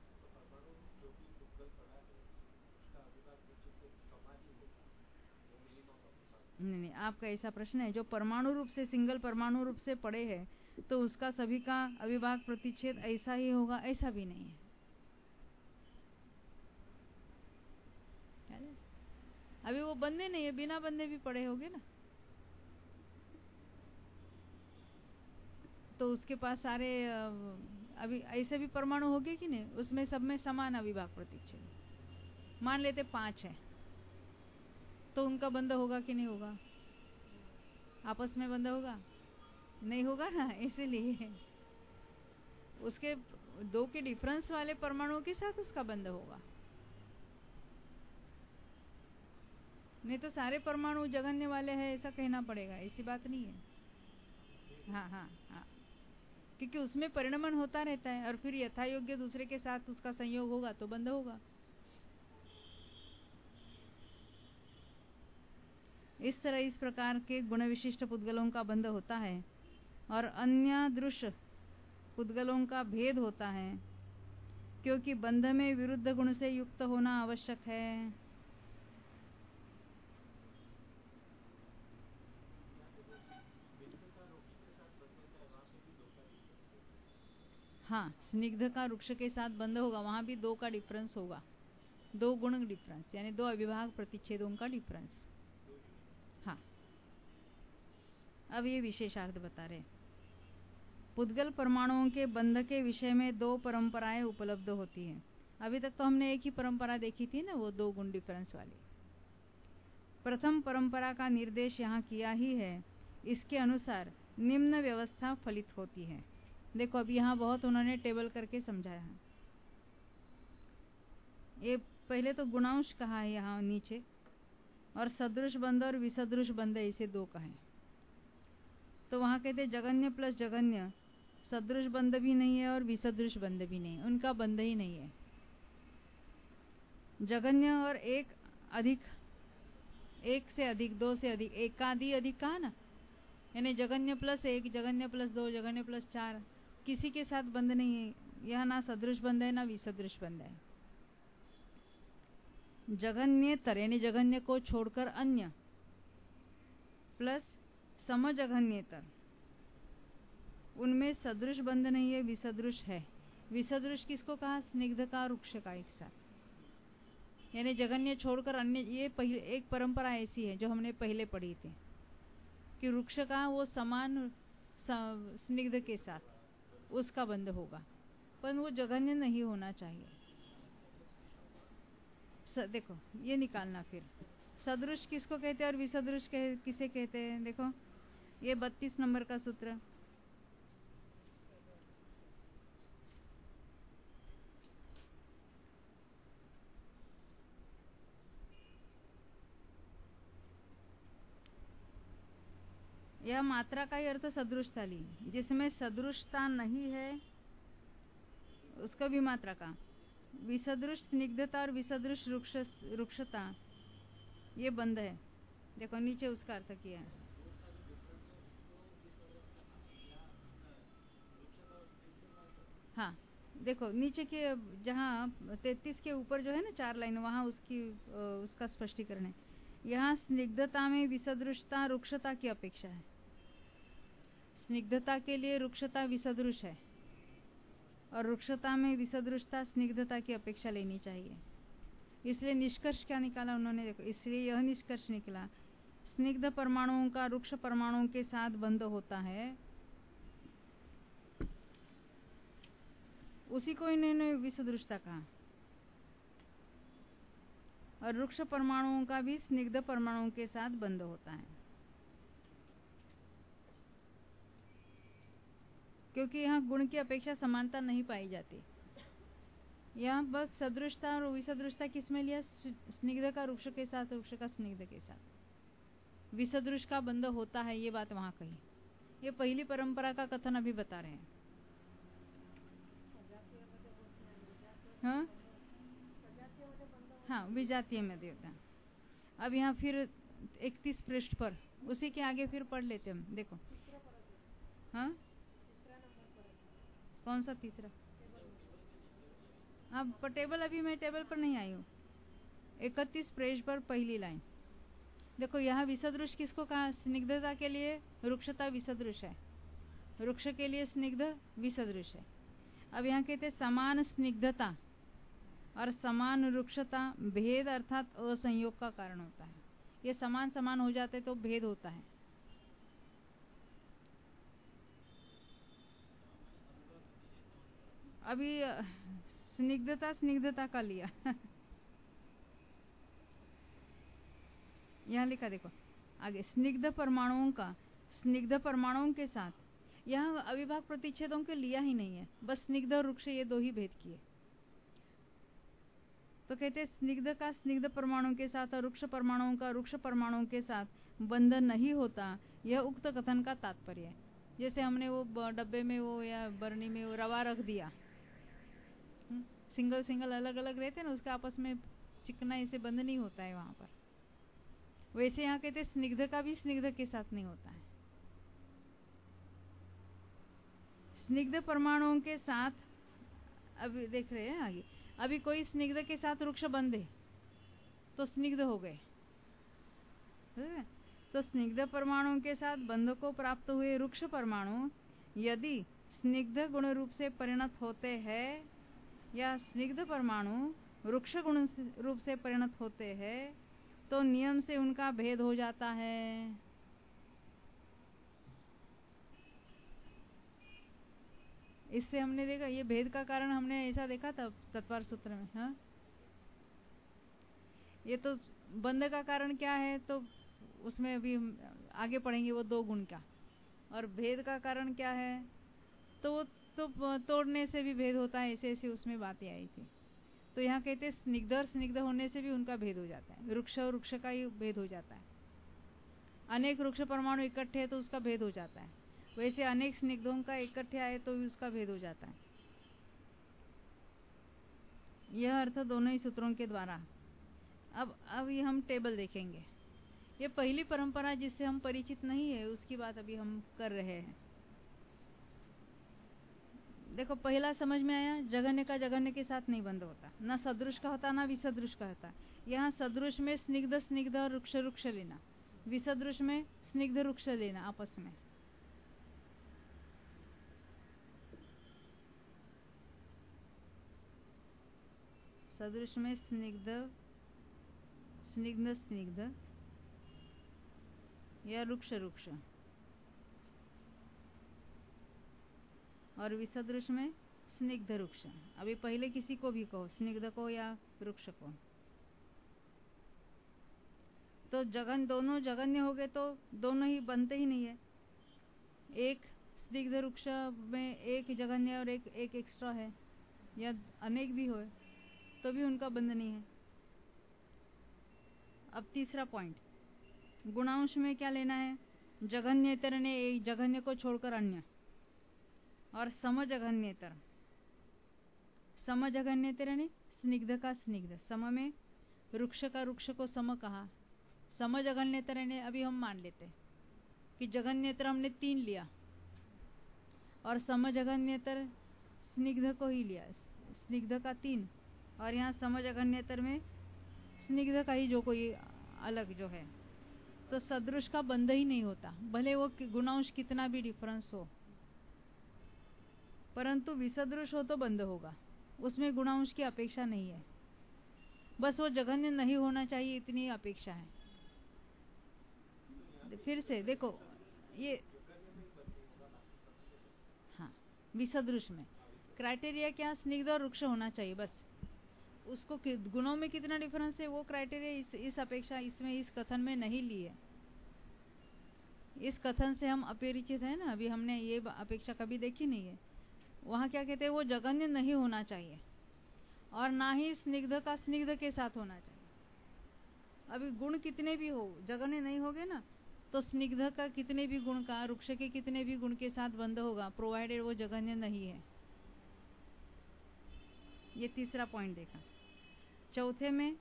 नहीं नहीं, आपका ऐसा प्रश्न है जो परमाणु रूप से, सिंगल परमाणु रूप से पड़े है तो उसका सभी का अविभाग प्रतिच्छेद ऐसा ही होगा, ऐसा भी नहीं है। अभी वो बंधे नहीं है, बिना बंधे भी पड़े होंगे ना, तो उसके पास सारे अभी ऐसे भी परमाणु होंगे कि नहीं, उसमें सब में समान अविभाग प्रतिच्छेद। मान लेते पांच है तो उनका बंध होगा कि नहीं होगा? आपस में बंध होगा? नहीं होगा ना, इसीलिए उसके दो के डिफरेंस वाले परमाणुओं के साथ उसका बंध होगा। नहीं तो सारे परमाणु जगन्य वाले हैं ऐसा कहना पड़ेगा, ऐसी बात नहीं है। हाँ हाँ हाँ, क्योंकि उसमें परिणमन होता रहता है और फिर यथा योग्य दूसरे के साथ उसका संयोग होगा तो बंध होगा। इस तरह इस प्रकार के गुण विशिष्ट पुद्गलों का बंध होता है और अन्य दृश्य पुद्गलों का भेद होता है, क्योंकि बंध में विरुद्ध गुण से युक्त होना आवश्यक है। हाँ, स्निग्ध का वृक्ष के साथ बंध होगा, वहां भी दो का डिफरेंस होगा, दो गुण डिफरेंस, यानी दो अविभाग प्रतिच्छेदों का डिफरेंस। हाँ, अब ये विशेषार्थ बता रहे। पुद्गल परमाणुओं के बंध के विषय में दो परंपराएं उपलब्ध होती हैं। अभी तक तो हमने एक ही परंपरा देखी थी ना, वो दो गुण डिफरेंस वाली। प्रथम परंपरा का निर्देश यहाँ किया ही है। इसके अनुसार निम्न व्यवस्था फलित होती है। देखो अब यहाँ बहुत उन्होंने टेबल करके समझाया है। ये पहले तो गुणांश कहा है यहाँ नीचे, और सदृश बंध और विसदृश बंध इसे दो कहें। तो वहां कहते जगन्य प्लस जगन्य, सदृश बंध भी नहीं है और विसदृश बंध भी नहीं है, उनका बंध ही नहीं है। जगन्य और एक अधिक, एक से अधिक, दो से अधिक, एकादि अधिक कहा ना, यानी जगन्य प्लस एक, जगन्य प्लस दो, जगन्य प्लस चार, किसी के साथ बंध नहीं है। यह ना सदृश बंध है ना विसदृश बंध है। जगन्येतर यानी जगन्य को छोड़कर अन्य प्लस समजघन्येतर, उनमें सदृश बंध नहीं है, विसदृश है। विसदृश किसको कहा? स्निग्ध का वृक्ष का एक साथ, यानी जगन्य छोड़कर अन्य। ये पहले एक परंपरा ऐसी है जो हमने पहले पढ़ी थी कि वृक्ष का वो समान स्निग्ध के साथ उसका बंध होगा, पर वो जगन्य नहीं होना चाहिए। स, देखो ये निकालना। फिर सदृश किसको कहते हैं और विसदृश कह, किसे कहते हैं? देखो ये बत्तीस नंबर का सूत्र, यह मात्रा का ही अर्थ सदृशता ली, जिसमें सदृशता नहीं है उसका भी मात्रा का। विसदृश स्निग्धता और विसदृश रुक्षता ये बंध है। देखो नीचे उसका अर्थ किया है। हाँ देखो नीचे के जहाँ तैतीस के ऊपर जो है ना चार लाइन, वहाँ उसकी उसका स्पष्टीकरण है। यहाँ स्निग्धता में विसदृशता रुक्षता की अपेक्षा है। स्निग्धता के लिए रुक्षता विसदृश है और रुक्षता में विसदृशता स्निग्धता की अपेक्षा लेनी चाहिए। इसलिए निष्कर्ष क्या निकाला उन्होंने? देखो इसलिए यह निष्कर्ष निकला, स्निग्ध परमाणुओं का रुक्ष परमाणुओं के साथ बंध होता है, उसी को इन्होंने विसदृशता कहा। और रुक्ष परमाणुओं का भी स्निग्ध परमाणुओं के साथ बंध होता है, क्योंकि यहाँ गुण की अपेक्षा समानता नहीं पाई जाती। यहाँ बस सदृशता और विसदृशता किसमें लिया? स्निग्ध का रुक्ष के साथ, रुक्ष का स्निग्ध के साथ। विसदृश का बंध होता है, ये बात वहां कही। ये पहली परंपरा का कथन अभी बता रहे हैं। हाँ हाँ, विजातीय में देवता। अब यहाँ फिर इकतीस पृष्ठ पर उसी के आगे फिर पढ़ लेते हम। देखो हाँ, कौन सा तीसरा? अब टेबल, अभी मैं टेबल पर नहीं आई हूँ। इकतीस पेज पर पहली लाइन देखो, यहाँ विसदृश किसको कहा? स्निग्धता के लिए रुक्षता विसदृश है, रुक्ष के लिए स्निग्ध विसदृश है। अब यहाँ कहते समान स्निग्धता और समान रुक्षता भेद अर्थात असंयोग का कारण होता है। ये समान समान हो जाते तो भेद होता है। अभी स्निग्धता स्निग्धता का लिया यहाँ लिखा देखो आगे, स्निग्ध परमाणुओं का स्निग्ध परमाणुओं के साथ, यहाँ अविभाग प्रतिच्छेदों के लिया ही नहीं है, बस स्निग्ध और रुक्ष ये दो ही भेद किए। तो कहते हैं स्निग्ध का स्निग्ध परमाणु के साथ और रुक्ष परमाणुओं का रुक्ष परमाणुओं के साथ बंधन नहीं होता, यह उक्त कथन का तात्पर्य है। जैसे हमने वो डब्बे में वो या बरनी में वो रवा रख दिया, सिंगल सिंगल अलग अलग रहते हैं ना, उसका आपस में चिकनाई से बंद नहीं होता है वहां पर, वैसे यहाँ कहते हैं स्निग्ध का भी स्निग्ध के साथ नहीं होता है। स्निग्ध परमाणुओं के साथ, अभी देख रहे हैं आगे, अभी कोई स्निग्ध के साथ रुक्ष बंधे तो स्निग्ध हो गए। तो स्निग्ध परमाणुओं के साथ बंध को प्राप्त हुए रुक्ष परमाणु यदि स्निग्ध गुण रूप से परिणत होते हैं या स्निग्ध परमाणु रुक्ष गुण रूप से परिणत होते हैं तो नियम से उनका भेद हो जाता है। इससे हमने देखा, ये भेद का कारण हमने ऐसा देखा था तत्पर सूत्र में। हाँ, ये तो बंध का कारण क्या है तो उसमें अभी हम आगे पढ़ेंगे वो दो गुण का, और भेद का कारण क्या है तो तो तोड़ने से भी भेद होता है, ऐसे ऐसे उसमें बातें आई थी। तो यहाँ कहते हैं स्निग्ध और स्निग्ध होने से भी उनका भेद हो जाता है, वृक्ष और वृक्ष का ही भेद हो जाता है। अनेक वृक्ष परमाणु इकट्ठे है तो उसका भेद हो जाता है, वैसे अनेक स्निग्धों का इकट्ठे आए तो भी उसका भेद हो जाता है। यह अर्थ दोनों ही सूत्रों के द्वारा। अब अब ये हम टेबल देखेंगे। ये पहली परंपरा जिससे हम परिचित नहीं है उसकी बात अभी हम कर रहे हैं। देखो, पहला समझ में आया, जघन्य का जघन्य के साथ नहीं बंध होता, ना सदृश का होता ना विसदृश का होता। यहाँ सदृश में स्निग्ध स्निग्ध और रुक्ष रुक्ष लेना, विसदृश में स्निग्ध रुक्ष लेना आपस में। सदृश में स्निग्ध स्निग्ध स्निग्ध या रुक्ष रुक्ष, और विसदृश में स्निग्ध रुक्ष। अभी पहले किसी को भी कहो, स्निग्ध को या रुक्ष को, तो जगन दोनों जगन्य हो गए तो दोनों ही बनते ही नहीं है। एक स्निग्ध रुक्ष में एक जगन्य और एक एक एक्स्ट्रा है, या अनेक भी हो तो भी उनका बंध नहीं है। अब तीसरा पॉइंट, गुणांश में क्या लेना है, जघन्येतर ने एक जघन्य को छोड़कर अन्य, और समजघन्येतर। समजघन्येतर ने स्निग्ध का स्निग्ध, सम में रुक्ष का रुक्ष को सम कहा। समजघन्येतर ने अभी हम मान लेते कि जघन्येतर हमने तीन लिया और समजघन्येतर स्निग्ध को ही लिया, स्निग्ध का तीन, और यहाँ समजघन्येतर में स्निग्ध का ही जो कोई अलग जो है, तो सदृश का बंध ही नहीं होता, भले वो गुणांश कितना भी डिफरेंस हो, परंतु विसदृश हो तो बंध होगा, उसमें गुणांश की अपेक्षा नहीं है, बस वो जघन्य नहीं होना चाहिए इतनी अपेक्षा है। फिर से देखो ये, हाँ, विसदृश में क्राइटेरिया क्या, स्निग्ध और रुक्ष होना चाहिए, बस उसको गुणों में कितना डिफरेंस है वो क्राइटेरिया इस, इस अपेक्षा इसमें इस कथन में नहीं ली है। इस कथन से हम अपरिचित है ना, अभी हमने ये अपेक्षा कभी देखी नहीं है। वहां क्या कहते हैं, वो जघन्य नहीं होना चाहिए और ना ही स्निग्ध का स्निग्ध के साथ होना चाहिए। अभी गुण कितने भी हो, जघन्य नहीं होगे ना तो स्निग्ध का कितने भी गुण का, रुक्ष के कितने भी गुण के साथ बंध होगा, प्रोवाइडेड वो जघन्य नहीं है। ये तीसरा पॉइंट देखा। चौथे में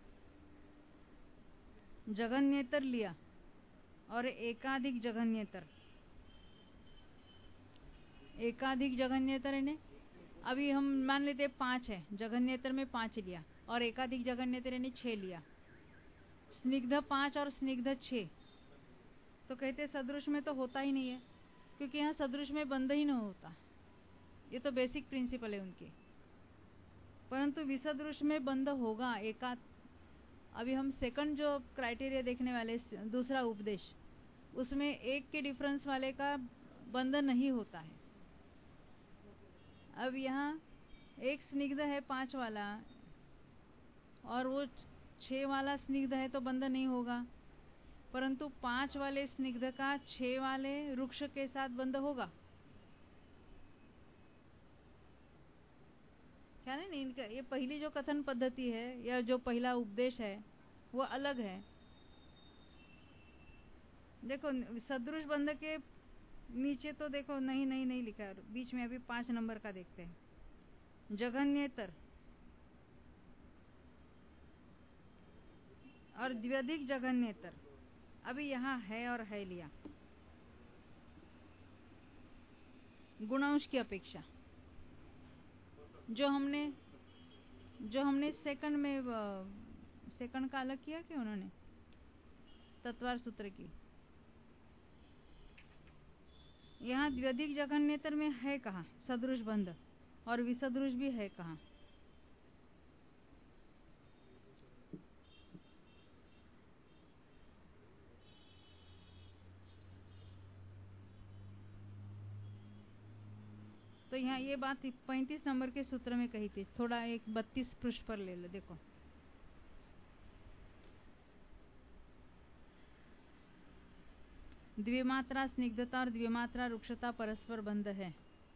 जघन्येतर लिया और एकाधिक जघन्येतर, एकाधिक जघन्येतर ने अभी हम मान लेते पांच है, जघन्येतर में पांच लिया और एकाधिक जघन्येतर ने छह लिया, स्निग्ध पांच और स्निग्ध छह, तो कहते सदृश में तो होता ही नहीं है, क्योंकि यहाँ सदृश में बंध ही नहीं होता, ये तो बेसिक प्रिंसिपल है उनकी। परंतु विसदृश में बंध होगा एका। अभी हम सेकंड जो क्राइटेरिया देखने वाले, दूसरा उपदेश, उसमें एक के डिफरेंस वाले का बंध नहीं होता है। अब यहाँ एक स्निग्ध है पांच वाला और वो छह वाला स्निग्ध है तो बंध नहीं होगा, परंतु पांच वाले स्निग्ध का छह वाले रुक्ष के साथ बंध होगा। ख्याल है नहीं इनका? ये पहली जो कथन पद्धति है या जो पहला उपदेश है वो अलग है। देखो सदृश बंध के नीचे तो देखो नहीं नहीं नहीं लिखा है, बीच में अभी पांच नंबर का देखते हैं, जघन्येतर और द्व्यधिक जघन्येतर। अभी यहाँ है और है लिया गुणांश की अपेक्षा। जो हमने जो हमने सेकंड में सेकंड का अलग किया क्या उन्होंने तत्वार सूत्र की। यहाँ द्व्यधिक जघन्येतर में है कहाँ सदृश बंध और विसदृश भी है कहाँ। तो यहाँ ये बात पैंतीस नंबर के सूत्र में कही थी, थोड़ा एक बत्तीस पृष्ठ पर ले लो। देखो द्विमात्रा स्निग्धता और द्विमात्रा रुक्षता परस्पर बंध है।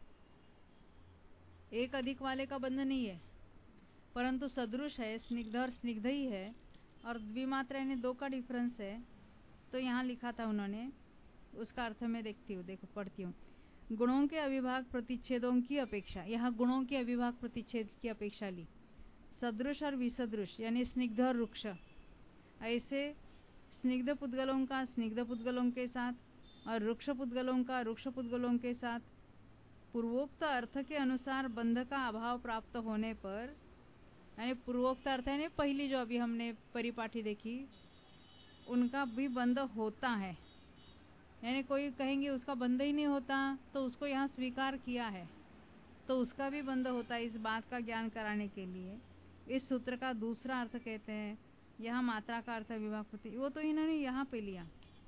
एक अधिक वाले का बंध नहीं है, परंतु सदृश है, स्निग्ध और स्निग्ध ही है, और द्विमात्रा यानी दो का डिफरेंस है। तो यहाँ लिखा था उन्होंने, उसका अर्थ मैं देखती हूँ, देखो पढ़ती हूँ। गुणों के अविभाग प्रतिच्छेदों की अपेक्षा, यहाँ गुणों के अविभाग प्रतिच्छेद की अपेक्षा ली। सदृश और विसदृश यानी स्निग्ध और रुक्ष, ऐसे स्निग्ध पुद्गलों का स्निग्ध पुद्गलों के साथ और रुक्ष पुद्गलों का रुक्ष पुद्गलों के साथ पूर्वोक्त अर्थ के अनुसार बंध का अभाव प्राप्त होने पर, यानी पूर्वोक्त अर्थ है पहली जो अभी हमने परिपाठी देखी, उनका भी बंध होता है। यानी कोई कहेंगे उसका बंध ही नहीं होता, तो उसको यहाँ स्वीकार किया है तो उसका भी बंध होता है। इस बात का ज्ञान कराने के लिए इस सूत्र का दूसरा अर्थ कहते हैं, यहाँ मात्रा का अर्थ विभाग प्रति, वो तो इन्होंने यहाँ पे लिया।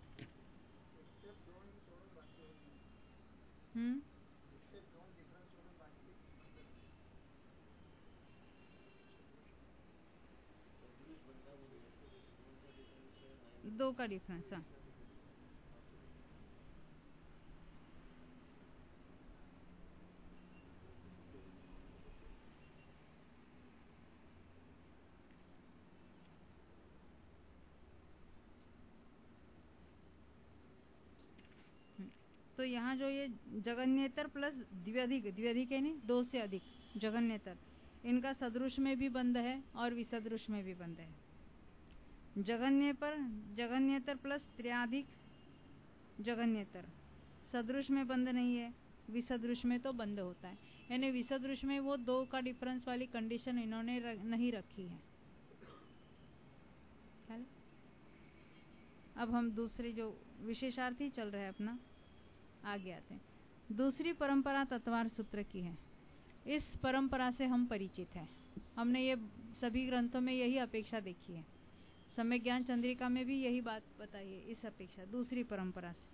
हम्म दो का डिफरेंस। हाँ तो यहाँ जो ये जगन्येतर प्लस द्व्यधिक, द्व्यधिक है नहीं दो से अधिक जगन्येतर, इनका सदृश में भी बंध है और विसदृश में भी बंध है। जगन्य पर जगन्येतर प्लस त्र्याधिक जगन्येतर, सदृश में बंध नहीं है, विसदृश में तो बंध होता है। यानी विसदृश में वो दो का डिफरेंस वाली कंडीशन इन्होंने र, नहीं रखी है। अब हम दूसरे जो विशेषार्थी चल रहा है अपना, आगे आते हैं। दूसरी परंपरा तत्वार सूत्र की है। इस परंपरा से हम परिचित हैं, हमने ये सभी ग्रंथों में यही अपेक्षा देखी है, सम्यक ज्ञान चंद्रिका में भी यही बात बताई है। इस अपेक्षा दूसरी परंपरा से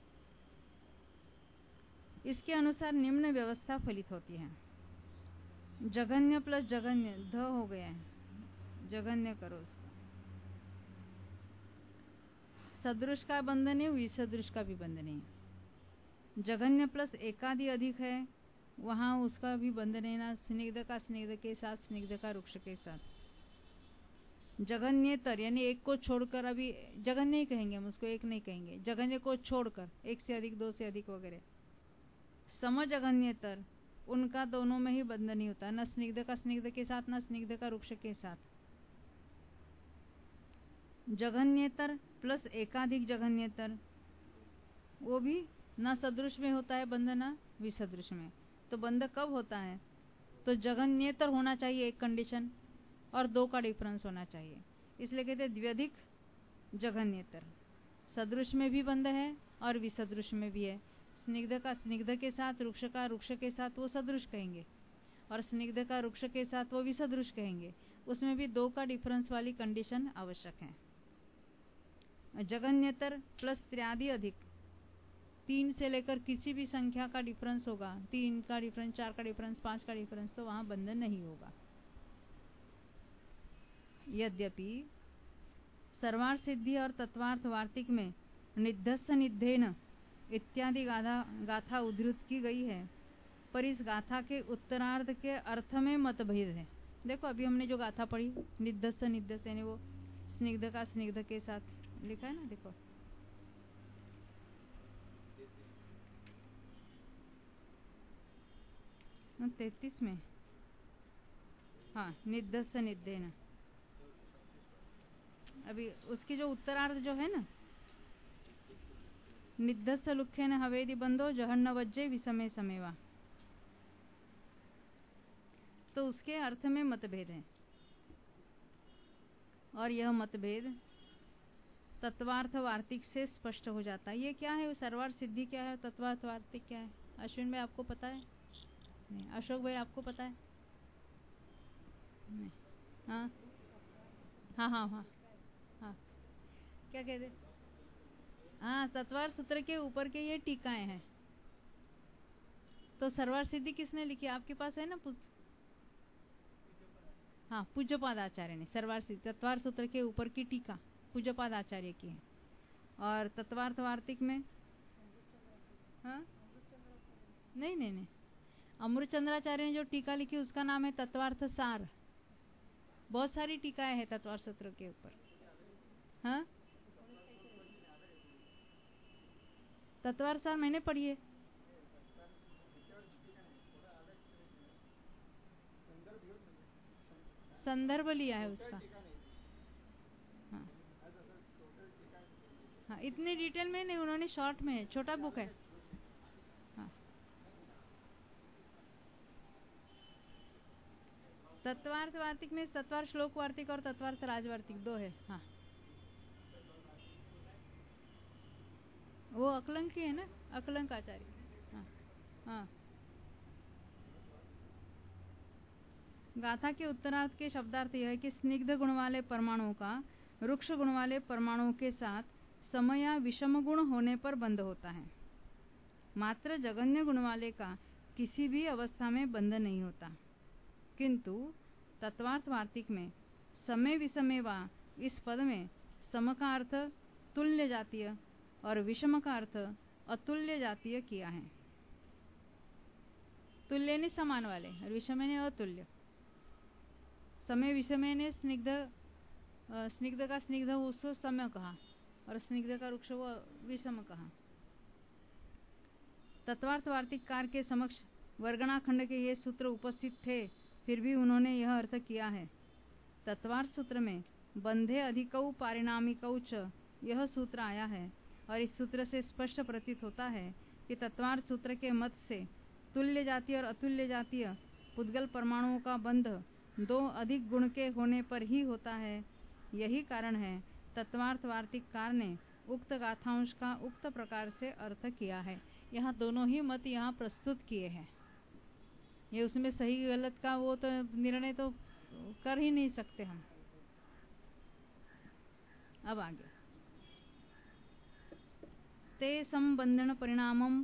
इसके अनुसार निम्न व्यवस्था फलित होती है। जघन्य प्लस जघन्य, ध हो गया है, जघन्य करो उसको। सदृश का बंधन है, विसदृश का भी बंधन है। जघन्य प्लस एकादि अधिक है, वहां उसका भी बंधन है ना, स्निग्ध का स्निग्ध के साथ, स्निग्ध का रुक्ष के साथ। जघन्येतर यानी एक को छोड़कर, अभी जघन्य ही कहेंगे हम उसको, एक नहीं कहेंगे, जघन्य को छोड़कर एक से अधिक, दो से अधिक वगैरह। समजघन्येतर, उनका दोनों में ही बंधन नहीं होता, न स्निग्ध का स्निग्ध के साथ, न स्निग्ध का रुक्ष के साथ। जघन्येतर प्लस एकाधिक जघन्येतर, वो भी न सदृश में होता है बंध, न विसदृश में। तो बंध कब होता है? तो जघन्येतर होना चाहिए एक कंडीशन, और दो का डिफरेंस होना चाहिए, इसलिए कहते हैं द्व्यधिक जघन्येतर। सदृश में भी बंध है और विसदृश में भी है। स्निग्ध का स्निग्ध के साथ, रुक्ष का रुक्ष के साथ वो सदृश कहेंगे, और स्निग्ध का रुक्ष के साथ वो विसदृश कहेंगे। उसमें भी दो का डिफरेंस वाली कंडीशन आवश्यक है। जघन्येतर प्लस त्र्यादि अधिक, तीन से लेकर किसी भी संख्या का डिफरेंस होगा, तीन का डिफरेंस, चार का डिफरेंस, पांच का डिफरेंस, तो वहां बंधन नहीं होगा। यद्यपि सर्वार्थ सिद्धि और तत्वार्थ वार्तिक में निद्धस्स निद्धेन इत्यादि गाथा गाथा उद्धृत की गई है, पर इस गाथा के उत्तरार्ध के अर्थ में मतभेद है। देखो अभी हमने जो गाथा पढ़ी, निद्धस्स निद्धस्स यानी वो स्निग्ध का स्निग्ध के साथ लिखा है ना, देखो तैतीस में, हाँ निद्धस्स निद्धेन। अभी उसकी जो उत्तरार्ध जो है ना, निद्धस्स लुख्येन हवेदि बंधो जहन्न वज्जे विषमे समेवा, तो उसके अर्थ में मतभेद है। और यह मतभेद तत्वार्थ वार्तिक से स्पष्ट हो जाता है। ये क्या है, सर्वार्थ सिद्धि क्या है, तत्वार्थ वार्तिक क्या है? अश्विन भाई आपको पता है? नहीं। अशोक भाई आपको पता है? नहीं। हाँ हाँ हाँ हाँ हाँ क्या कहते? हाँ, तत्वार्थ सूत्र के ऊपर के ये टीकाएं हैं। तो सर्वार्थ सिद्धि किसने लिखी? आपके पास है ना? हाँ, पूज्यपाद आचार्य ने सर्वार्थ सिद्धि, तत्वार्थ सूत्र के ऊपर की टीका पूज्यपाद आचार्य की है। और तत्वार्थ वार्तिक में हाँ नहीं नहीं नहीं अमृतचंद्राचार्य ने जो टीका लिखी उसका नाम है तत्वार्थ सार। बहुत सारी टीकाएं हैं तत्वार्थ सूत्र के ऊपर। हाँ, तत्वार्थ सार मैंने पढ़ी है। संदर्भ लिया है उसका। हाँ हाँ, इतनी डिटेल में नहीं, उन्होंने शॉर्ट में है, छोटा बुक है। हाँ, तत्वार्थ वार्तिक में तत्वार्थ श्लोक वार्तिक और तत्वार्थ राजवार्तिक दो है। हाँ, वो अकलंक की है ना, अकलंक आचार्य। हाँ हाँ, गाथा के उत्तरार्ध के शब्दार्थ यह है कि स्निग्ध गुण वाले परमाणुओं का रुक्ष गुण वाले परमाणुओं के साथ सम या विषम गुण होने पर बंध होता है। मात्र जघन्य गुण वाले का किसी भी अवस्था में बंध नहीं होता। किंतु तत्वार्थ वार्तिक में समय विषमे वा इस पद में सम का अर्थ तुल्य जातीय और विषम का अर्थ अतुल्य जातीय किया है। तुल्य ने समान वाले और विषम ने अतुल्य। समय विषमय ने स्निग्ध स्निग्ध का स्निग्ध उसको समय कहा और स्निग्ध का वृक्ष वो विषम कहा। तत्वार्थ वार्तिककार के समक्ष वर्गणाखंड के ये सूत्र उपस्थित थे, फिर भी उन्होंने यह अर्थ किया है। तत्वार्थ सूत्र में बंधे अधिकौ पारिणामिकौ च यह सूत्र आया है और इस सूत्र से स्पष्ट प्रतीत होता है कि तत्वार्थ सूत्र के मत से तुल्य जातीय और अतुल्य जातीय पुद्गल परमाणुओं का बंध दो अधिक गुण के होने पर ही होता है। यही कारण है तत्वार्थ वार्तिककार ने उक्त गाथांश का उक्त प्रकार से अर्थ किया है। यहाँ दोनों ही मत यहाँ प्रस्तुत किए हैं। ये उसमें सही गलत का वो तो निर्णय तो कर ही नहीं सकते हम। अब आगे, ते संबंधन परिणामम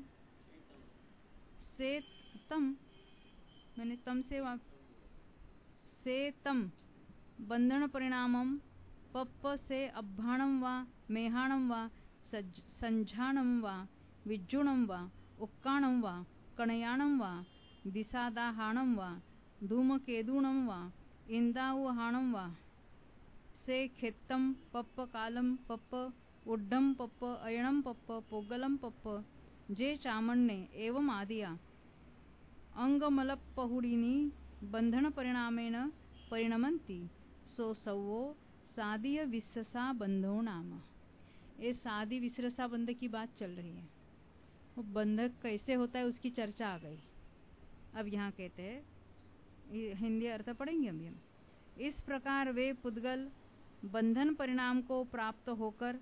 से तम, मैंने तम से से तम बंधन परिणामम पप्प से अभ्भाणम वा मेहाणम वा संझाणम वा विज्जुणम वा उक्काणम वा कणयाणम वा दिशादाहाणम वा धूमकेदूणम वा इंदावहाणम वा से खेत्तम पप्प कालम पप्प उड्डम पप्प अयणम पप्प पोगलम पप्प जे चामण्णे एवं आदिया अंगमलपहुड़िनी बंधन परिणामेन परिणमन्ति सो सवो सादीय विस्सा बंधो नाम। ये सादी विस्रसा बंध की बात चल रही है। वो बंधक कैसे होता है उसकी चर्चा आ गई। अब यहाँ कहते हैं, हिंदी अर्थ पढ़ेंगे अभी हम। इस प्रकार वे पुद्गल बंधन परिणाम को प्राप्त होकर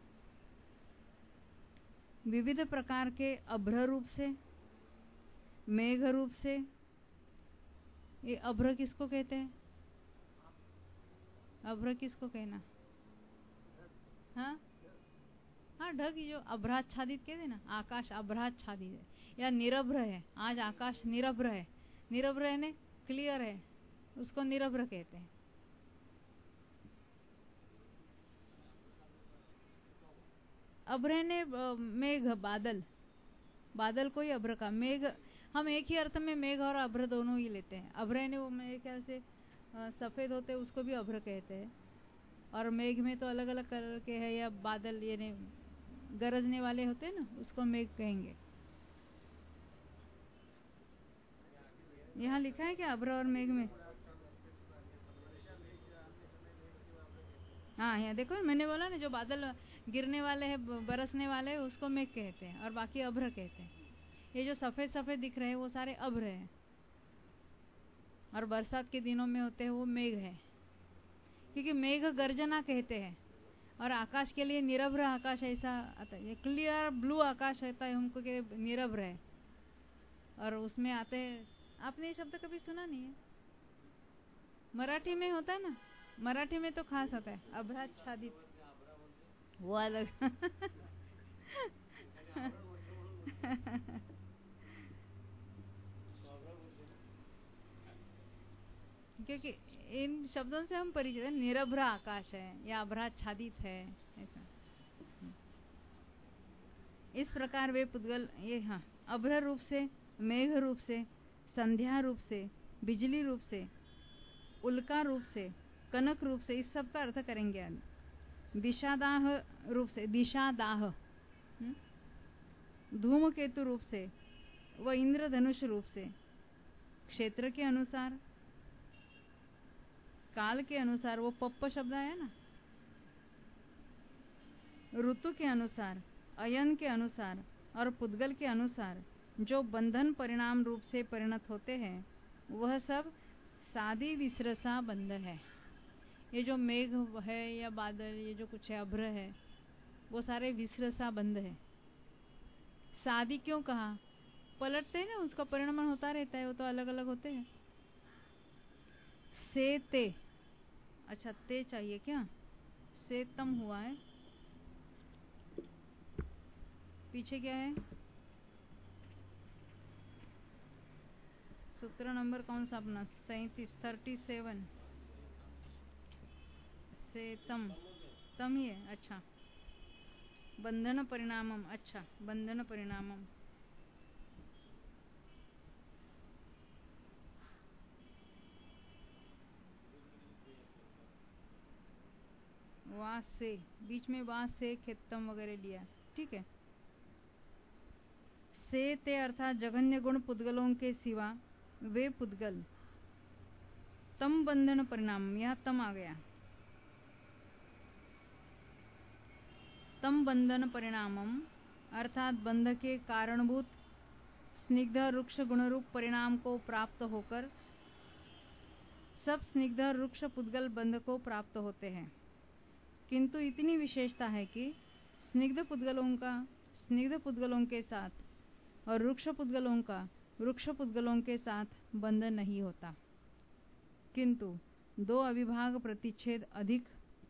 विविध प्रकार के अभ्र रूप से, मेघ रूप से, ये अभ्र किसको कहते हैं? अभ्र किसको कहना? हाँ हाँ, ढग जो अभ्राच्छादित कहते हैं ना, आकाश अभ्राच्छादित है या निरभ्र है। आज आकाश निरभ्र है। निरभ्र है ने क्लियर है, उसको निरभ्र कहते हैं। अभ्र ने मेघ, बादल, बादल को ही अभ्र का, मेघ हम एक ही अर्थ में मेघ और अभ्र दोनों ही लेते हैं। अभ्र ने वो मेरे ख्याल से सफ़ेद होते हैं उसको भी अभ्र कहते हैं। और मेघ में तो अलग अलग कलर के हैं, या बादल यानी गरजने वाले होते हैं ना, उसको मेघ कहेंगे। यहाँ लिखा है क्या अभ्र और मेघ में? हाँ, यहाँ देखो मैंने बोला ना, जो बादल गिरने वाले हैं, बरसने वाले हैं, उसको मेघ कहते हैं, और बाकी अभ्र कहते हैं। ये जो सफ़ेद सफ़ेद दिख रहे हैं वो सारे अभ्र हैं, और बरसात के दिनों में होते हैं वो मेघ है। क्योंकि मेघ गर्जना कहते हैं, और आकाश के लिए निरभ्र आकाश ऐसा आता है, क्लियर ब्लू आकाश होता है हमको कि निरभ्र है। और उसमें आते हैं, आपने ये शब्द कभी सुना नहीं है? मराठी में होता है ना, मराठी में तो खास होता है अभ्राच्छादित, वो अलग क्योंकि इन शब्दों से हम परिचित हैं, निरभ्र आकाश है या अभ्राच्छादित है, ऐसा। इस प्रकार वे पुद्गल ये हाँ अभ्र रूप से, मेघ रूप से, संध्या रूप से, बिजली रूप से, उल्का रूप से, कनक रूप से, इस सब का अर्थ करेंगे आज। दिशादाह रूप से, दिशादाह, धूमकेतु रूप से, व इंद्रधनुष रूप से, क्षेत्र के अनुसार, काल के अनुसार, वो पप्प शब्द है ना, ऋतु के अनुसार, अयन के अनुसार और पुद्गल के अनुसार जो बंधन परिणाम रूप से परिणत होते हैं, वह सब सादी विसरसा बंध है। ये जो मेघ है या बादल, ये जो कुछ है अभ्र है, वो सारे विसरसा बंध है। सादी क्यों कहा? पलटते हैं ना, उसका परिणाम होता रहता है, वो तो अलग अलग होते हैं। से ते, अच्छा ते चाहिए क्या? से तम हुआ है, पीछे क्या है? सूत्र नंबर कौन सा अपना? सैतीस, थर्टी सेवन। से तम, तम ही है, अच्छा। बंधन परिणामम, अच्छा बंधन परिणामम। वास से, बीच में वास से खेतम वगैरह लिया, ठीक है। से ते अर्थात जघन्य गुण पुद्गलों के सिवा वे पुद्गल तम बंधन परिणाम, यह तम आ गया, तम बंधन परिणामम अर्थात बंध के कारणभूत स्निग्ध रुक्ष गुणरूप परिणाम को प्राप्त होकर सब स्निग्ध रुक्ष पुद्गल बंध को प्राप्त होते हैं। किंतु इतनी विशेषता है कि स्निग्ध पुद्गलों का स्निग्ध पुद्गलों के साथ और रुक्ष पुद्गलों का रुक्ष पुद्गलों के साथ बंध नहीं होता, किंतु दो अविभाग प्रतिच्छेद अधिक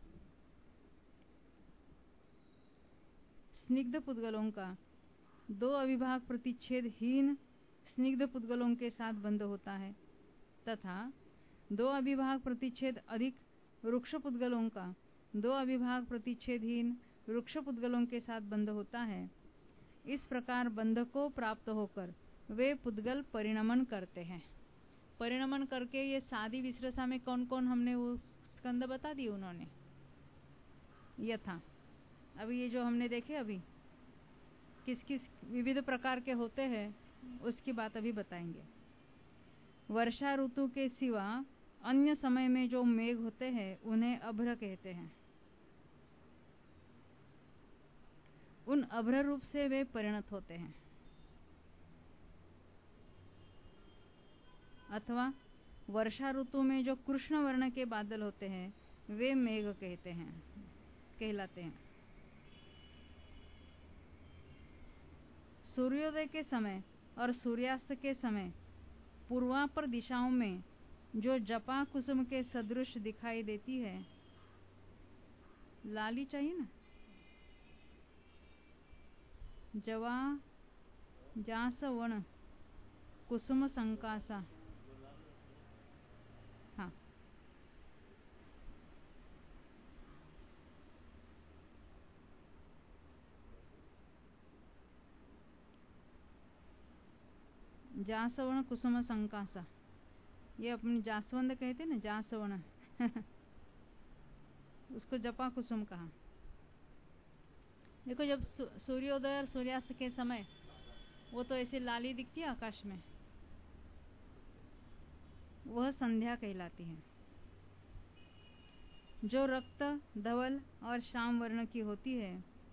स्निग्ध पुद्गलों का दो अविभाग प्रतिच्छेद हीन स्निग्ध पुद्गलों के साथ बंध होता है, तथा दो अविभाग प्रतिच्छेद अधिक रुक्ष पुद्गलों का दो अविभाग प्रतिच्छेदहीन रुक्ष पुद्गलों के साथ बंध होता है। इस प्रकार बंध को प्राप्त होकर वे पुद्गल परिणमन करते हैं। परिणमन करके ये सादी विसरसा में कौन कौन, हमने वो स्कंद बता दिए उन्होंने, यथा अभी ये जो हमने देखे अभी किस किस विविध प्रकार के होते हैं उसकी बात अभी बताएंगे। वर्षा ऋतु के सिवा अन्य समय में जो मेघ होते हैं उन्हें अभ्र कहते हैं। उन अभ्र रूप से वे परिणत होते हैं, अथवा वर्षा ऋतु में जो कृष्ण वर्ण के बादल होते हैं वे मेघ कहते हैं कहलाते हैं। सूर्योदय के समय और सूर्यास्त के समय पूर्वापर दिशाओं में जो जपा कुसुम के सदृश दिखाई देती है, लाली चाहिए ना, जवा जासवण कुसुम संकासा, हाँ जासवण कुसुम संकासा, ये अपनी जासवंद कहते ना, जासवन उसको जपा कुसुम कहा। देखो जब सूर्योदय और सूर्यास्त के समय वो तो ऐसे लाली दिखती है आकाश में, वह संध्या कहलाती है। जो रक्त, धवल और श्याम वर्ण की होती है,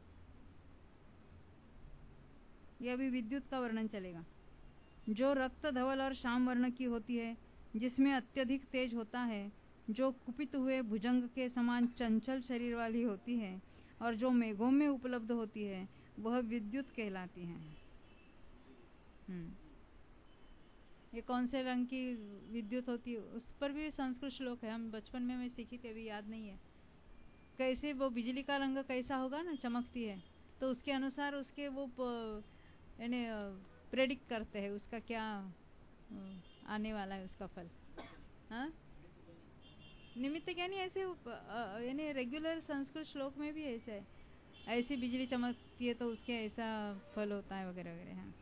यह भी विद्युत का वर्णन चलेगा। जो रक्त, धवल और श्याम वर्ण की होती है, जिसमें अत्यधिक तेज होता है, जो कुपित हुए भुजंग के समान चंचल शरीर वाली होती है और जो मेघों में उपलब्ध होती है, वह विद्युत कहलाती है। हम्म ये कौन से रंग की विद्युत होती है, उस पर भी संस्कृत श्लोक है। हम बचपन में मैं सीखी थी, अभी याद नहीं है। कैसे वो बिजली का रंग कैसा होगा ना, चमकती है, तो उसके अनुसार उसके वो यानी प्रेडिक्ट करते हैं उसका क्या आने वाला है, उसका फल। हाँ, निमित्त क्या नहीं, ऐसे यानी रेगुलर संस्कृत श्लोक में भी ऐसा है, ऐसी बिजली चमकती है तो उसके ऐसा फल होता है वगैरह वगैरह। हाँ,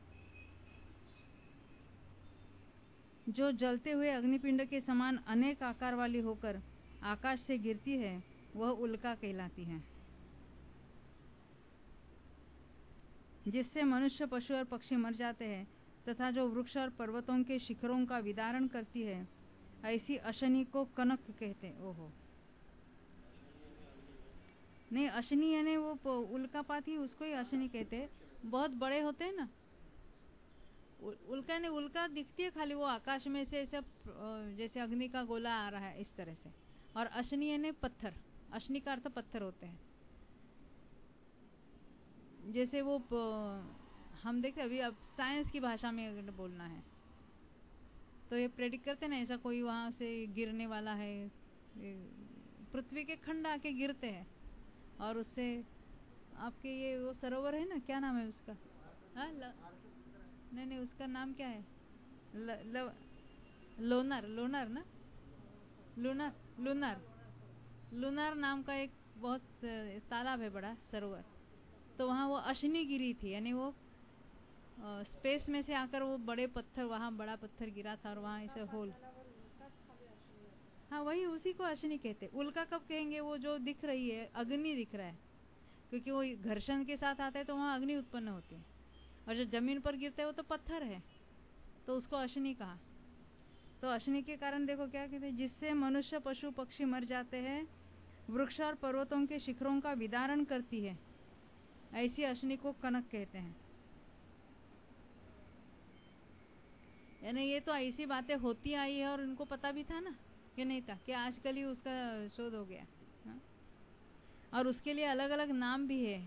जो जलते हुए अग्निपिंड के समान अनेक आकार वाली होकर आकाश से गिरती है, वह उल्का कहलाती है। जिससे मनुष्य, पशु और पक्षी मर जाते हैं तथा जो वृक्ष और पर्वतों के शिखरों का विदारण करती है, ऐसी अशनि को कनक कहते हैं। ओहो, नहीं, अशनि यानी वो उल्कापात ही, उसको ही अशनि कहते हैं। बहुत बड़े होते हैं ना उल्का, ने उल्का दिखती है खाली वो आकाश में से ऐसे जैसे अग्नि का गोला आ रहा है इस तरह से। और अशनि यानी पत्थर, अशनि का अर्थ पत्थर होते हैं। जैसे वो हम देखे अभी, अब साइंस की भाषा में अगर बोलना है तो ये प्रेडिक्ट करते ना, ऐसा कोई वहां से गिरने वाला है, पृथ्वी के खंड आके गिरते हैं और उससे आपके ये वो सरोवर है ना, क्या नाम है उसका? हाँ, नहीं नहीं, उसका नाम क्या है? ल, ल, लोनार, लोनार ना, लूनार, लूनार, लूनार नाम का एक बहुत तालाब है, बड़ा सरोवर। तो वहाँ वो अशनि गिरी थी, यानी वो आ, स्पेस में से आकर वो बड़े पत्थर, वहाँ बड़ा पत्थर गिरा था और वहाँ ऐसे होल। हाँ, वही, उसी को अशनि कहते। उल्का कब कहेंगे? वो जो दिख रही है, अग्नि दिख रहा है, क्योंकि वो घर्षण के साथ आता है तो वहाँ अग्नि उत्पन्न होती है। और जो जमीन पर गिरता है वो तो पत्थर है, तो उसको अशनि कहा। तो अशनि के कारण देखो क्या कहते हैं, जिससे मनुष्य, पशु, पक्षी मर जाते हैं, वृक्ष और पर्वतों के शिखरों का विदारण करती है, ऐसी अशनि को कनक कहते हैं। यानी ये तो ऐसी बातें होती आई है और उनको पता भी था ना, कि नहीं था, कि आजकल ही उसका शोध हो गया। हा? और उसके लिए अलग अलग नाम भी है।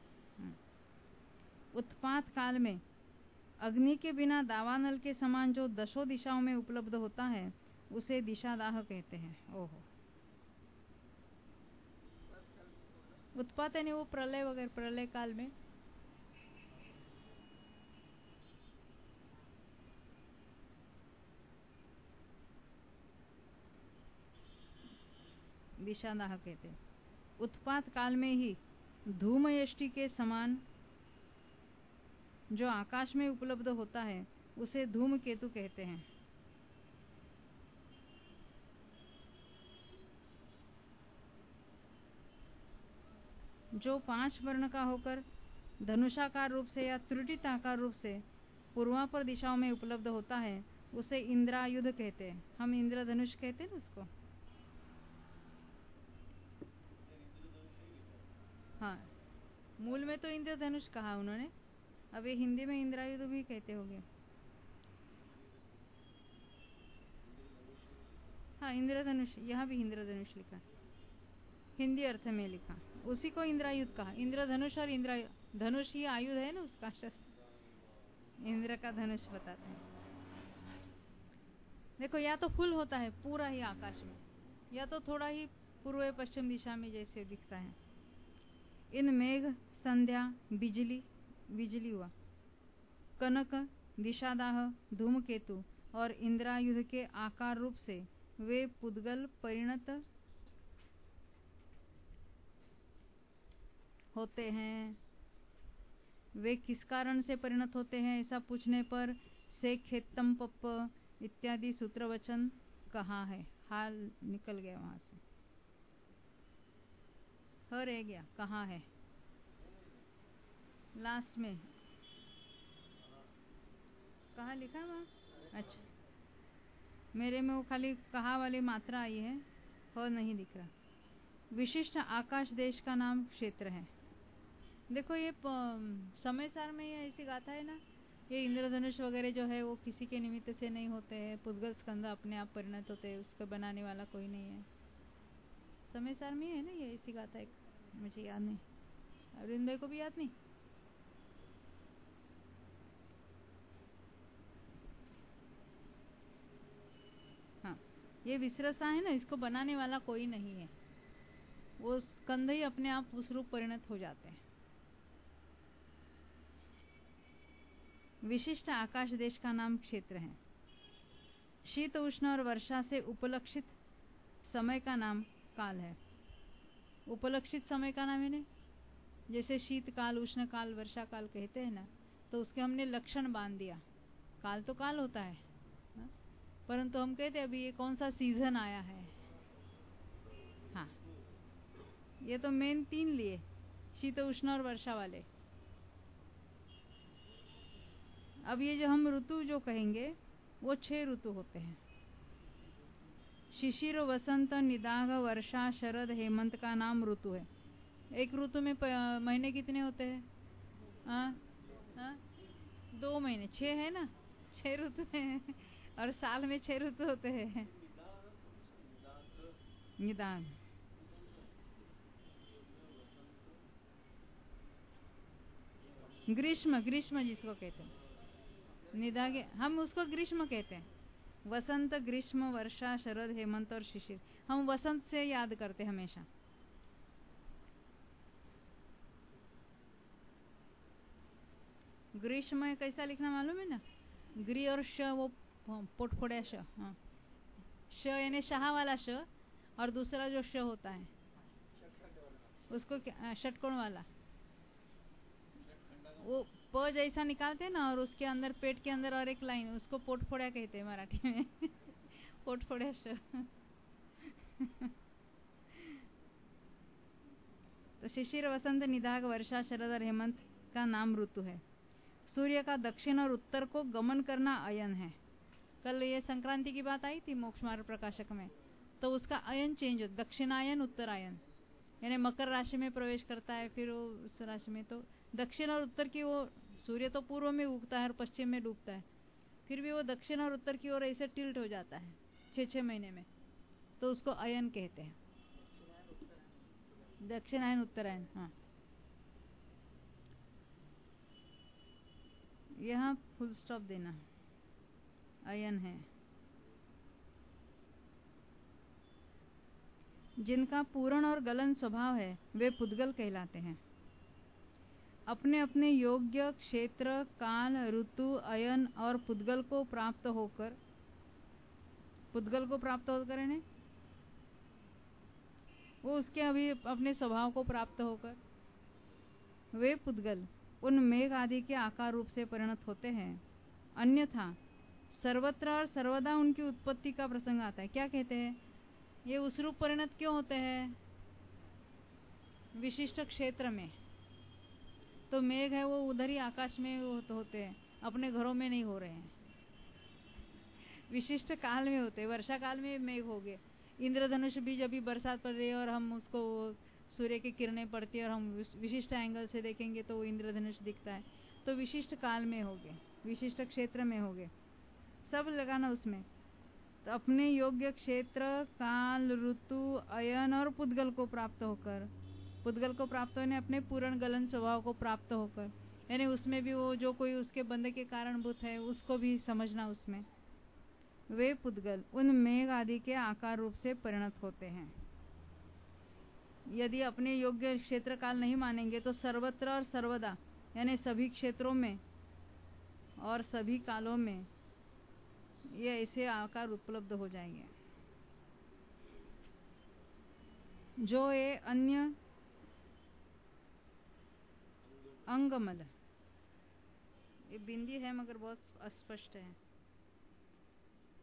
उत्पात काल में अग्नि के बिना दावानल के समान जो दशों दिशाओं में उपलब्ध होता है, उसे दिशादाह कहते हैं। ओहो, उत्पात यानी वो प्रलय वगैरह, प्रलय काल में। दिशादाह कहते हैं। उत्पात काल में ही धूमयष्टि के समान जो आकाश में उपलब्ध होता है, उसे धूमकेतु कहते हैं। जो पांच वर्ण का होकर धनुषाकार रूप से या त्रुटिताकार रूप से पूर्वापर दिशाओं में उपलब्ध होता है, उसे इंद्रायुध कहते हैं। हम इंद्रधनुष कहते हैं ना उसको। हाँ, मूल में तो इंद्रधनुष कहा उन्होंने, अब ये हिंदी में इंद्रायुध भी कहते होंगे। हाँ, इंद्रधनुष, यहाँ भी इंद्रधनुष लिखा, हिंदी अर्थ में लिखा, उसी को इंद्रायुध कहा। इंद्रधनुष और इंद्रायुध, धनुष ही आयुध है ना उसका शस्त्र, इंद्र का धनुष बताते हैं। देखो, या तो फुल होता है पूरा ही आकाश में, या तो थोड़ा ही पूर्व पश्चिम दिशा में जैसे दिखता है। इन मेघ, संध्या, बिजली, बिजली हुआ, कनक, दिशादाह, धूमकेतु और इंद्रायुध के आकार रूप से वे पुद्गल परिणत होते हैं। वे किस कारण से परिणत होते हैं, ऐसा पूछने पर से खेतम पप्प इत्यादि सूत्र वचन कहाँ है? हाल निकल गया वहां से, ह रह गया, कहाँ है? लास्ट में कहाँ लिखा है वहाँ? अच्छा, मेरे में वो खाली कहाँ वाली मात्रा आई है, ह नहीं दिख रहा। विशिष्ट आकाश देश का नाम क्षेत्र है। देखो ये समय सार में ये ऐसी गाथा है ना, ये इंद्रधनुष वगैरह जो है वो किसी के निमित्त से नहीं होते हैं, पुद्गल स्कंद अपने आप परिणत होते हैं, उसको बनाने वाला कोई नहीं है। समय सार में है ना ये ऐसी गाथा, एक मुझे याद नहीं, अरविंद भाई को भी याद नहीं। हाँ, ये विसरसा है ना, इसको बनाने वाला कोई नहीं है, वो स्कंद ही अपने आप उस रूप परिणत हो जाते हैं। विशिष्ट आकाश देश का नाम क्षेत्र है। शीत उष्ण और वर्षा से उपलक्षित समय का नाम काल है। उपलक्षित समय का नाम है ना, जैसे शीत काल, उष्ण काल, वर्षा काल कहते हैं ना, तो उसके हमने लक्षण बांध दिया। काल तो काल होता है ना? परंतु हम कहते हैं अभी ये कौन सा सीजन आया है। हाँ, ये तो मेन तीन लिए, शीत उष्ण और वर्षा वाले। अब ये जो हम ऋतु जो कहेंगे वो छह ऋतु होते हैं। शिशिर, वसंत, निदाघ, वर्षा, शरद, हेमंत का नाम ऋतु है। एक ऋतु में महीने कितने होते हैं? हाँ हाँ, दो महीने, छह है ना, छह ऋतु है, और साल में छह ऋतु होते हैं। निदाघ, ग्रीष्म, ग्रीष्म जिसको कहते हैं निदाघ, हम उसको ग्रीष्म कहते हैं। वसंत, ग्रीष्म, वर्षा, शरद, हेमंत और शिशिर, हम वसंत से याद करते हमेशा। ग्रीष्म कैसा लिखना मालूम है ना? ग्री और श वो पोटफोड़िया श, हाँ, श यानी शाह वाला श, और दूसरा जो श होता है उसको षटकोण वाला, वो प जैसा निकालते हैं ना, और उसके अंदर पेट के अंदर और एक लाइन, उसको पोटफोड़िया कहते हैं मराठी में। पोटफोड़िया श। तो शिशिर, वसंत, निदाघ, वर्षा, शरद और हेमंत का नाम ऋतु है। सूर्य का दक्षिण और उत्तर को गमन करना अयन है। कल ये संक्रांति की बात आई थी मोक्ष मार्ग प्रकाशक में, तो उसका अयन चेंज हो, दक्षिणायन उत्तरायन, यानी मकर राशि में प्रवेश करता है, फिर वो उस राशि में, तो दक्षिण और उत्तर की, वो सूर्य तो पूर्व में उगता है और पश्चिम में डूबता है, फिर भी वो दक्षिण और उत्तर की ओर ऐसे टिल्ट हो जाता है छः छः महीने में, तो उसको अयन कहते हैं। दक्षिणायन उत्तरायण, हाँ, यहाँ फुल स्टॉप देना, अयन है। जिनका पूर्ण और गलन स्वभाव है वे पुद्गल कहलाते हैं। अपने अपने योग्य क्षेत्र, काल, ऋतु, अयन और पुद्गल को प्राप्त होकर, पुद्गल को प्राप्त होकर है, वो उसके अभी अपने स्वभाव को प्राप्त होकर वे पुद्गल उन मेघ आदि के आकार रूप से परिणत होते हैं। अन्यथा सर्वत्र और सर्वदा उनकी उत्पत्ति का प्रसंग आता है। क्या कहते हैं? ये उस रूप परिणत क्यों होते हैं? विशिष्ट क्षेत्र में। तो मेघ है वो उधर ही आकाश में होते हैं, अपने घरों में नहीं हो रहे हैं। विशिष्ट काल में होते हैं, वर्षा काल में मेघ हो गए। इंद्रधनुष भी जब भी बरसात पड़ रही है और हम उसको सूर्य की किरणें पड़ती है और हम विशिष्ट एंगल से देखेंगे तो वो इंद्रधनुष दिखता है, तो विशिष्ट काल में हो गए, विशिष्ट क्षेत्र में हो गए, सब लगाना उसमें। तो अपने योग्य क्षेत्र, काल, ऋतु, अयन और पुद्गल को प्राप्त होकर, पुद्गल को प्राप्त होने अपने पूर्ण गलन स्वभाव को प्राप्त होकर, यानी उसमें भी वो जो कोई उसके बंध के कारणभूत है उसको भी समझना उसमें, वे पुद्गल उन मेघ आदि के आकार रूप से परिणत होते हैं। यदि अपने योग्य क्षेत्र काल नहीं मानेंगे तो सर्वत्र और सर्वदा, यानी सभी क्षेत्रों में और सभी कालों में ये ऐसे आकार उपलब्ध हो जाएंगे। जो ये अन्य अंगमल, ये बिंदी है मगर बहुत अस्पष्ट है।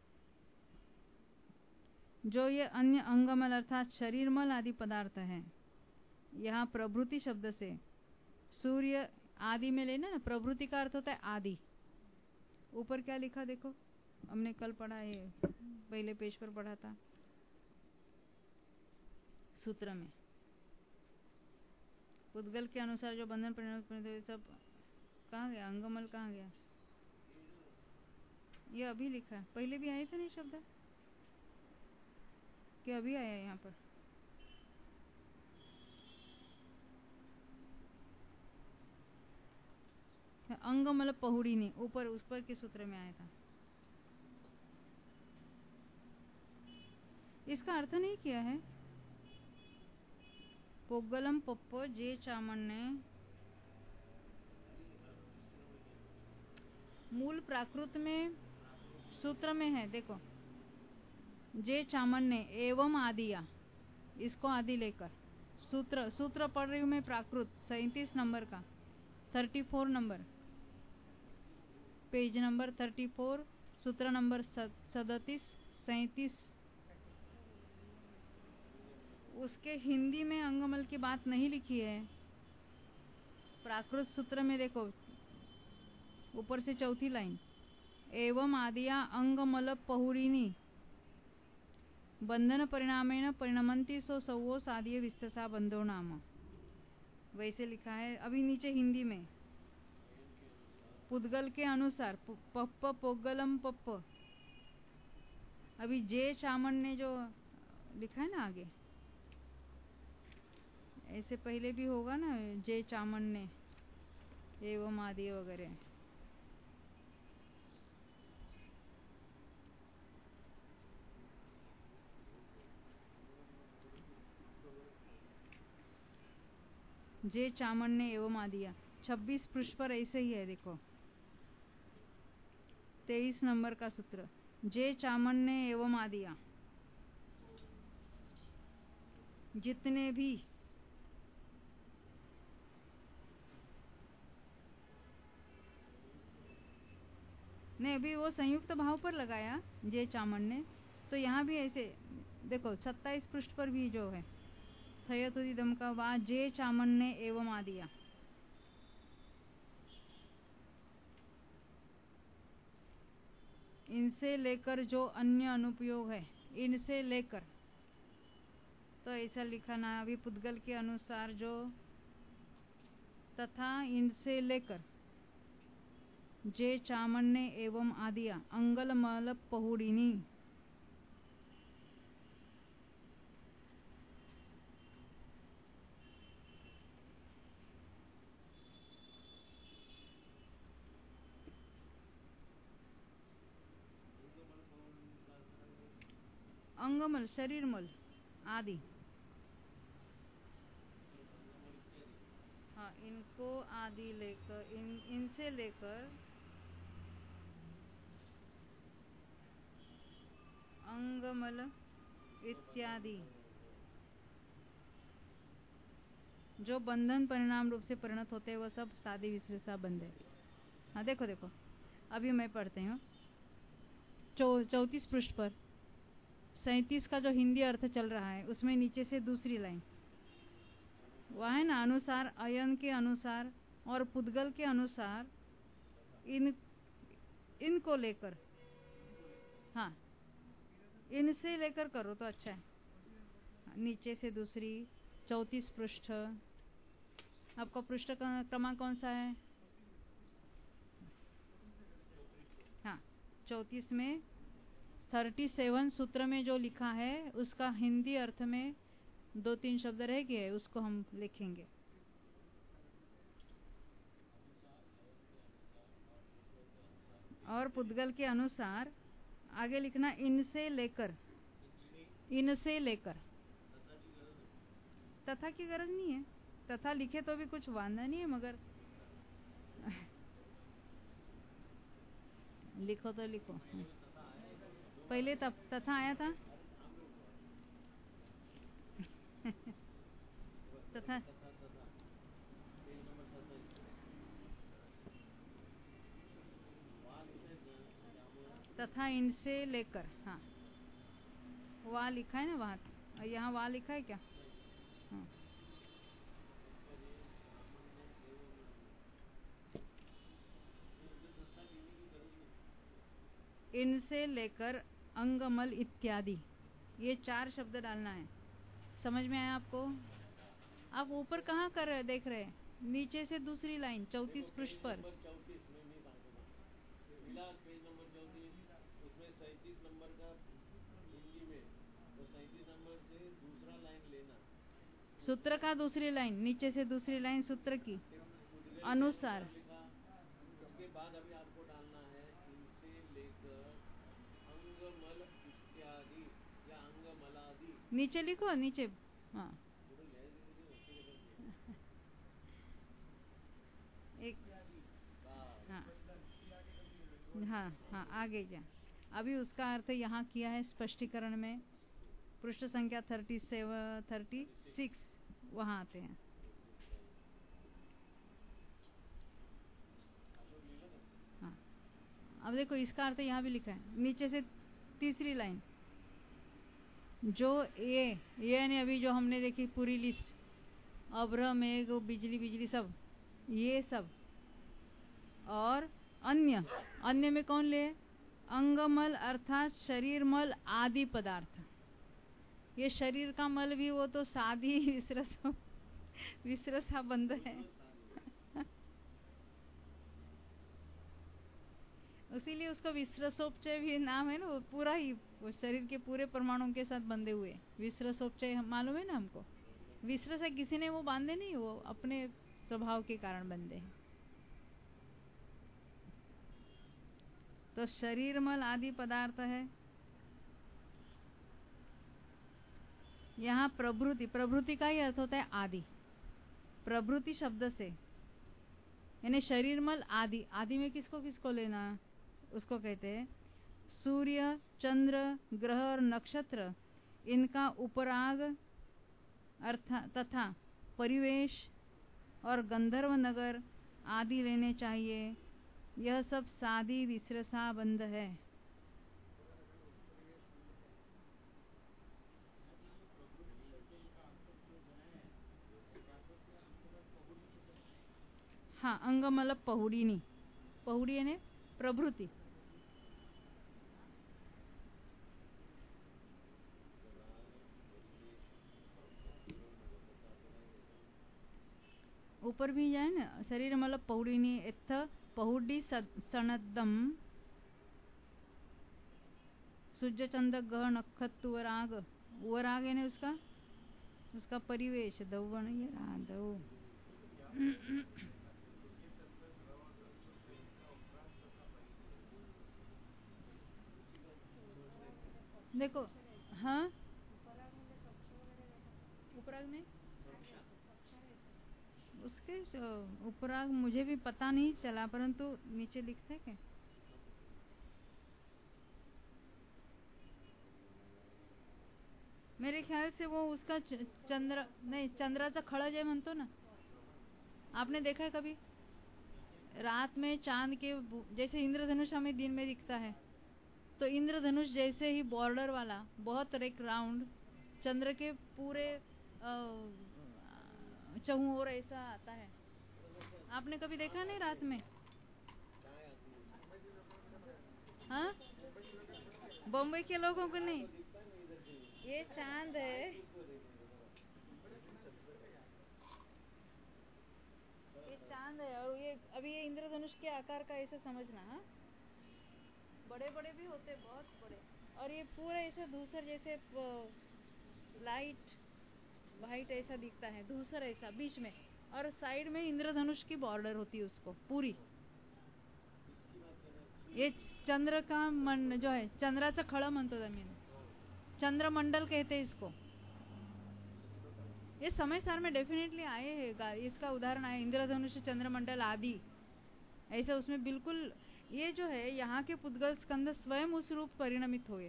जो ये अन्य अंगमल अर्थात शरीरमल आदि पदार्थ हैं, यहाँ प्रभृति शब्द से सूर्य आदि में लेना ना, प्रभृति का अर्थ होता है आदि। ऊपर क्या लिखा देखो, हमने कल पढ़ा है, पहले पेज पर पढ़ा था सूत्र में। पुद्गल के अनुसार जो बंधन परिणाम सब कहाँ गया, अंगमल कहाँ गया? ये अभी लिखा है, पहले भी आए थे नहीं शब्द, क्या अभी आया है यहाँ पर? अंगमल पहुड़ी नहीं, ऊपर उस पर के सूत्र में आया था। इसका अर्थ नहीं किया है। पोगलम पप्पो जे चामन्ने, मूल प्राकृत में सूत्र में है देखो, जे चामन्ने एवं आदिया, इसको आदि लेकर सूत्र सूत्र पढ़ रही हूँ मैं, प्राकृत सैंतीस नंबर का, thirty four number, page number thirty four, सूत्र नंबर सदतीस सैंतीस। उसके हिंदी में अंगमल की बात नहीं लिखी है। प्राकृत सूत्र में देखो ऊपर से चौथी लाइन, एवं आदिया अंगमल पहुड़िनी बंधन परिणामेन परिणमंती सो सवो सादीय विस्ससा बंधो नाम, वैसे लिखा है। अभी नीचे हिंदी में पुद्गल के अनुसार पप्प पोगलम पप्प, अभी जे चामन ने जो लिखा है ना आगे, ऐसे पहले भी होगा ना, जे चामन ने एवं आदि वगैरह। जे चामन ने एवं आदिया, छब्बीस पृष्ठ पर ऐसे ही है देखो, तेईस नंबर का सूत्र, जे चामन ने एवं आदिया, जितने भी ने, अभी वो संयुक्त भाव पर लगाया जे चामन ने, तो यहाँ भी ऐसे देखो सत्ताईस पृष्ठ पर भी जो है थयतुदिदम का वा जे चामन ने एवं आदिया, इनसे लेकर जो अन्य अनुपयोग है, इनसे लेकर, तो ऐसा लिखा ना, अभी पुद्गल के अनुसार जो तथा इनसे लेकर जे चामन्ने एवं आदिया अंगलमल पहुड़िनी, अंगमल शरीरमल आदि, हाँ इनको आदि लेकर, इन इनसे लेकर अंगमल इत्यादि जो बंधन परिणाम रूप से परिणत होते हैं, वो सब सादी विशेषा बंध है। हाँ देखो देखो, अभी मैं पढ़ते हूँ चौ चौतीस पृष्ठ पर सैंतीस का जो हिंदी अर्थ चल रहा है, उसमें नीचे से दूसरी लाइन वह है ना, अनुसार अयन के अनुसार और पुद्गल के अनुसार इन इनको लेकर, हाँ इनसे लेकर करो तो अच्छा है। नीचे से दूसरी चौतीस पृष्ठ, आपका पृष्ठ क्रमांक कौन सा है? हाँ चौतीस में थर्टी सेवन सूत्र में जो लिखा है उसका हिंदी अर्थ में दो तीन शब्द रह गए, उसको हम लिखेंगे। और पुद्गल के अनुसार आगे लिखना इनसे लेकर, इनसे लेकर, तथा की गरज नहीं है, तथा लिखे तो भी कुछ वांदा नहीं है, मगर लिखो तो लिखो। पहले तब तथा आया था तथा तथा इनसे लेकर, हाँ वहाँ लिखा है ना, वहाँ यहाँ वहाँ लिखा है क्या? हाँ। इनसे लेकर अंगमल इत्यादि, ये चार शब्द डालना है। समझ में आया आपको? आप ऊपर कहाँ कर रहे देख रहे हैं? नीचे से दूसरी लाइन चौतीस पृष्ठ पर। सूत्र का दूसरी लाइन, नीचे से दूसरी लाइन सूत्र की अनुसार। उसके बाद अभी आपको डालना है इनसे लेकर अंगमल इत्यादि या अंगमलादि। नीचे लिखो, नीचे। हाँ एक, हाँ हाँ हाँ आगे जा। अभी उसका अर्थ यहाँ किया है स्पष्टीकरण में, पृष्ठ संख्या थर्टी सेवन थर्टी सिक्स वहाँ आते हैं। हाँ अब देखो इसका अर्थ यहाँ भी लिखा है, नीचे से तीसरी लाइन। जो ये ये ने अभी जो हमने देखी पूरी लिस्ट, अभ्र मेघ बिजली बिजली सब, ये सब और अन्य, अन्य में कौन ले? अंगमल अर्थात शरीर मल आदि पदार्थ। ये शरीर का मल भी वो तो सादी विसरस विसरसा बंद है इसीलिए उसका विसरसोपचय भी नाम है ना, वो पूरा ही वो शरीर के पूरे परमाणुओं के साथ बंधे हुए। विसरसोपचय मालूम है ना हमको? विसरस है किसी ने वो बांधे नहीं, वो अपने स्वभाव के कारण बंधे हैं। तो शरीर मल आदि पदार्थ है। यहाँ प्रभृति, प्रभृति का ही अर्थ होता है आदि। प्रभृति शब्द से यानी शरीर मल आदि, आदि में किसको किसको लेना? उसको कहते हैं सूर्य, चंद्र, ग्रह और नक्षत्र, इनका उपराग अर्थात तथा परिवेश और गंधर्व नगर आदि लेने चाहिए। यह सब सादी विसरसा बंध है। हाँ अंग मतलब पहुड़ी नहीं, पहुड़ी यानी प्रभृति। ऊपर भी जाए ना, शरीर मतलब पहुड़ी नहीं एथ पहुडी सनदम सूर्य चंद्र ग्रह नक्षत्र वराग, वराग है ना उसका उसका परिवेश दौवन ये दौ देखो। हाँ उपराग में उसके उपराग मुझे भी पता नहीं चला, परंतु नीचे लिखते क्या? मेरे ख्याल से वो उसका चंद्र नहीं, चंद्राचा खळज आहे म्हणतो ना। आपने देखा है कभी? रात में चांद के जैसे इंद्रधनुष हमें दिन में दिखता है, तो इंद्रधनुष जैसे ही बॉर्डर वाला बहुत एक राउंड चंद्र के पूरे चहुं ओर ऐसा आता है। आपने कभी देखा नहीं रात में? हाँ बम्बई के लोगों को नहीं, ये चांद है, ये चांद है और ये अभी ये इंद्रधनुष के आकार का ऐसा समझना। हाँ बड़े बड़े भी होते, बहुत बड़े, और ये पूरा ऐसा धूसर जैसे लाइट वाइट ऐसा दिखता है, धूसर ऐसा बीच में, और साइड में इंद्रधनुष की बॉर्डर होती है उसको पूरी। ये चंद्र का मन जो है, चंद्राचा खळ म्हणतो जमीन, चंद्रमंडल कहते हैं इसको। ये समय सार में डेफिनेटली आए हैं, इसका उदाहरण आए इंद्रधनुष चंद्रमंडल आदि ऐसा उसमें बिल्कुल। ये जो है यहाँ के पुद्गल स्कंद स्वयं उस रूप परिणमित हुए।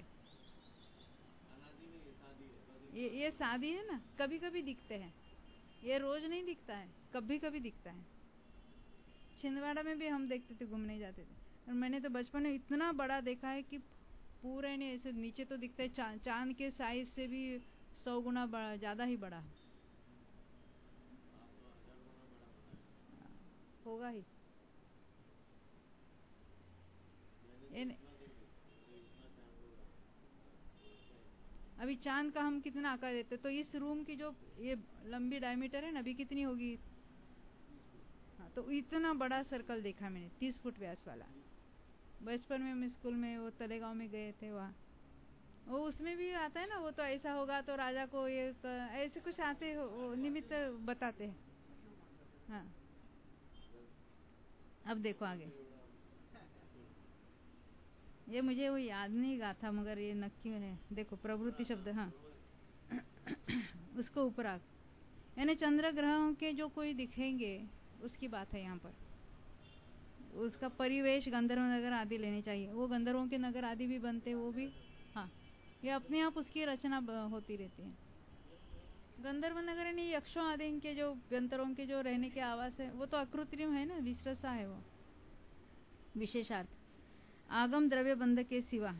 ये ये सादी है ना, कभी कभी दिखते हैं, ये रोज नहीं दिखता है, कभी कभी दिखता है। छिंदवाड़ा में भी हम देखते थे, घूमने जाते थे, और मैंने तो बचपन में इतना बड़ा देखा है कि पूरे नहीं ऐसे नीचे तो दिखता है चा, चांद के साइज से भी सौ गुना बड़ा, ज्यादा ही बड़ा होगा ही। इन, अभी चांद का हम कितना आकार देते, तो इस रूम की जो ये लंबी डायमीटर है ना अभी कितनी होगी? हाँ, तो इतना बड़ा सर्कल देखा मैंने, तीस फुट व्यास वाला। बचपन में हम स्कूल में वो तलेगांव में गए थे वहाँ, वो उसमें भी आता है ना, वो तो ऐसा होगा तो राजा को ये ऐसे कुछ आते हो निमित्त बताते हैं। हाँ, अब देखो आगे, ये मुझे वो याद नहीं गा था मगर ये नक्की है। देखो प्रवृत्ति शब्द, हाँ उसको ऊपर आ, यानी चंद्र ग्रहों के जो कोई दिखेंगे उसकी बात है यहाँ पर। उसका परिवेश गंधर्व नगर आदि लेने चाहिए, वो गंधर्वों के नगर आदि भी बनते वो भी। हाँ, ये अपने आप उसकी रचना होती रहती है। गंधर्व नगर नहीं, यक्षों आदि के जो गंधर्वों के जो रहने के आवास है वो तो अकृत्रिम है ना, विश्रसा है वो विशेषार्थ। आगम द्रव्य बंध के सिवा,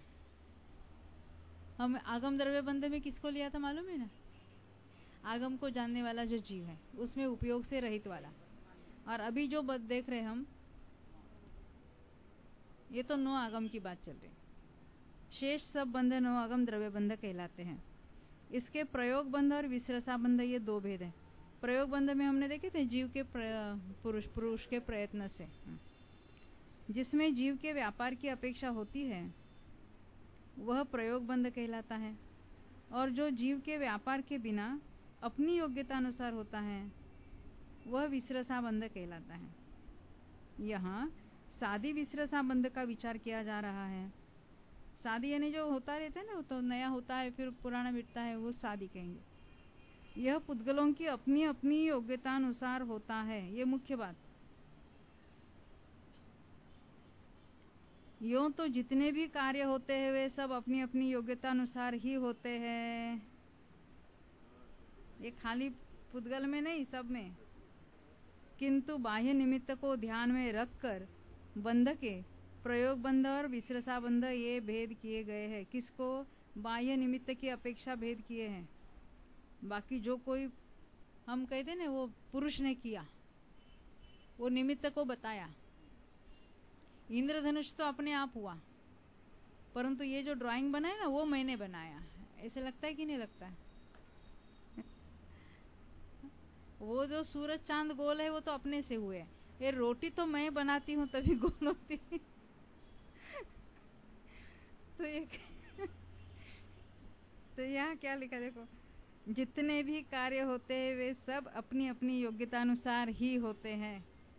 हम आगम द्रव्य बंध में किसको लिया था मालूम है ना? आगम को जानने वाला जो जीव है उसमें उपयोग से रहित वाला। और अभी जो देख रहे हम ये तो नो आगम की बात चल रही। शेष सब बंध नो आगम द्रव्य बंध कहलाते हैं। इसके प्रयोग बंध और विश्रसा बंध ये दो भेद हैं। प्रयोग बंध में हमने देखे थे जीव के पुरुष पुरुष के प्रयत्न से, जिसमें जीव के व्यापार की अपेक्षा होती है वह प्रयोग बंध कहलाता है, और जो जीव के व्यापार के बिना अपनी योग्यता अनुसार होता है वह विश्रसा बंध कहलाता है। यहाँ सादी विश्रसा बंध का विचार किया जा रहा है। सादी यानी जो होता रहता है ना, वो तो नया होता है फिर पुराना मिटता है, वो सादी कहेंगे। यह पुद्गलों की अपनी अपनी योग्यता अनुसार होता है, ये मुख्य बात। यूं तो जितने भी कार्य होते हैं वे सब अपनी अपनी योग्यता अनुसार ही होते हैं। ये खाली पुद्गल में नहीं, सब में। किंतु बाह्य निमित्त को ध्यान में रखकर बंध के प्रयोग बंध और विश्रसा बंध ये भेद किए गए हैं। किसको? बाह्य निमित्त की अपेक्षा भेद किए हैं। बाकी जो कोई हम कहते ना वो पुरुष ने किया, वो निमित्त को बताया। इंद्रधनुष तो अपने आप हुआ, परंतु ये जो ड्राइंग बनाया ना वो मैंने बनाया, ऐसे लगता है कि नहीं लगता है? वो जो सूरज चांद गोल है वो तो अपने से हुए। ये रोटी तो मैं बनाती हूँ तभी गोल होती है। तो ये तो यहाँ क्या लिखा देखो, जितने भी कार्य होते हैं वे सब अपनी अपनी योग्यता अनुसार ही होते हैं।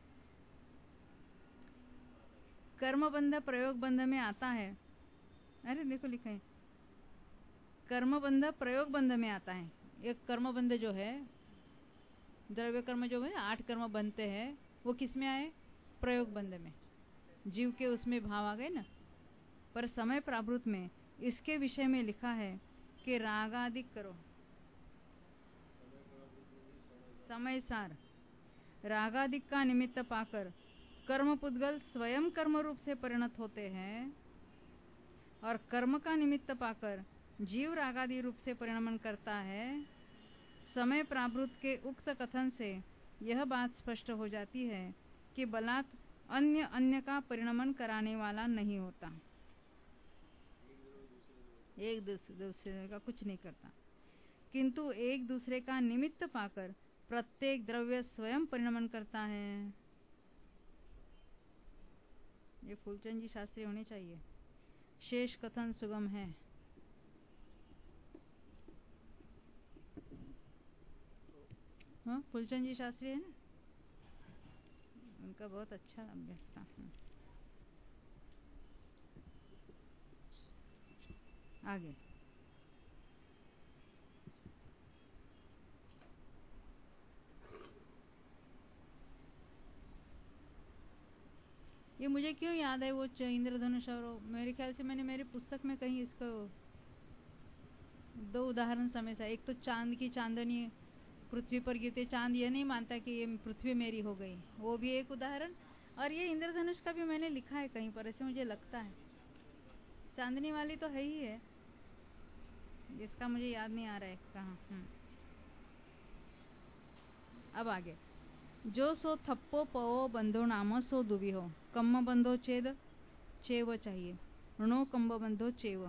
कर्म बंध प्रयोग बंध में आता है। अरे देखो लिखा है कर्म बंध प्रयोग बंध में आता है। एक कर्म बंध जो है, द्रव्य कर्म जो है आठ कर्म बनते हैं, वो किस में आए? प्रयोग बंध में। जीव के उसमें भाव आ गए ना। पर समय प्रावृत में इसके विषय में लिखा है कि रागादिक करो, समय सार रागादिक का निमित्त पाकर कर्म पुद्गल स्वयं कर्म रूप से परिणत होते हैं, और कर्म का निमित्त पाकर जीव रागादि रूप से परिणमन करता है। समय प्रावृत के उक्त कथन से यह बात स्पष्ट हो जाती है कि बलात् अन्य अन्य का परिणमन कराने वाला नहीं होता, एक दूसरे का कुछ नहीं करता, किंतु एक दूसरे का निमित्त पाकर प्रत्येक द्रव्य स्वयं परिणमन करता है। ये फूलचंद जी शास्त्री होने चाहिए। शेष कथन सुगम है। हाँ, फूलचंद जी शास्त्री है ना, उनका बहुत अच्छा अभ्यास था। आगे ये मुझे क्यों याद है वो इंद्रधनुष, और मेरे ख्याल से मैंने मेरी पुस्तक में कहीं इसको दो उदाहरण समय था। एक तो चांद की चांदनी पृथ्वी पर गिरते, चांद ये नहीं मानता कि ये पृथ्वी मेरी हो गई, वो भी एक उदाहरण। और ये इंद्रधनुष का भी मैंने लिखा है कहीं पर, ऐसे मुझे लगता है। चांदनी वाली तो है ही है, जिसका मुझे याद नहीं आ रहा है कहाँ। हम्म। अब आगे, जो सो थप्पो पवो बंधो नाम सो दुबी हो, कम्म बंधो चेद चेव चाहिए, ऋणो कम्ब बंधो चेव।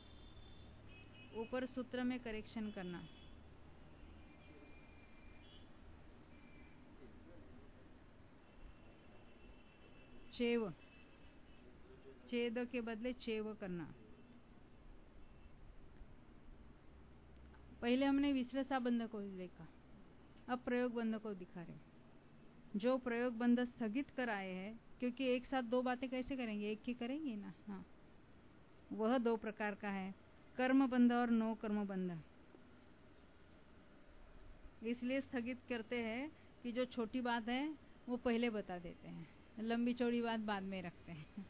ऊपर सूत्र में करेक्शन करना। चेव, चेद के बदले चेव करना। पहले हमने विश्लेषा बंध को देखा, अब प्रयोग बंध को दिखा रहे। जो प्रयोग बंध स्थगित कर आए हैं, क्योंकि एक साथ दो बातें कैसे करेंगे, एक ही करेंगे ना। हाँ, वह दो प्रकार का है, कर्म बंध और नो कर्म बंध। इसलिए स्थगित करते हैं कि जो छोटी बात है वो पहले बता देते हैं, लंबी चौड़ी बात बाद में रखते हैं।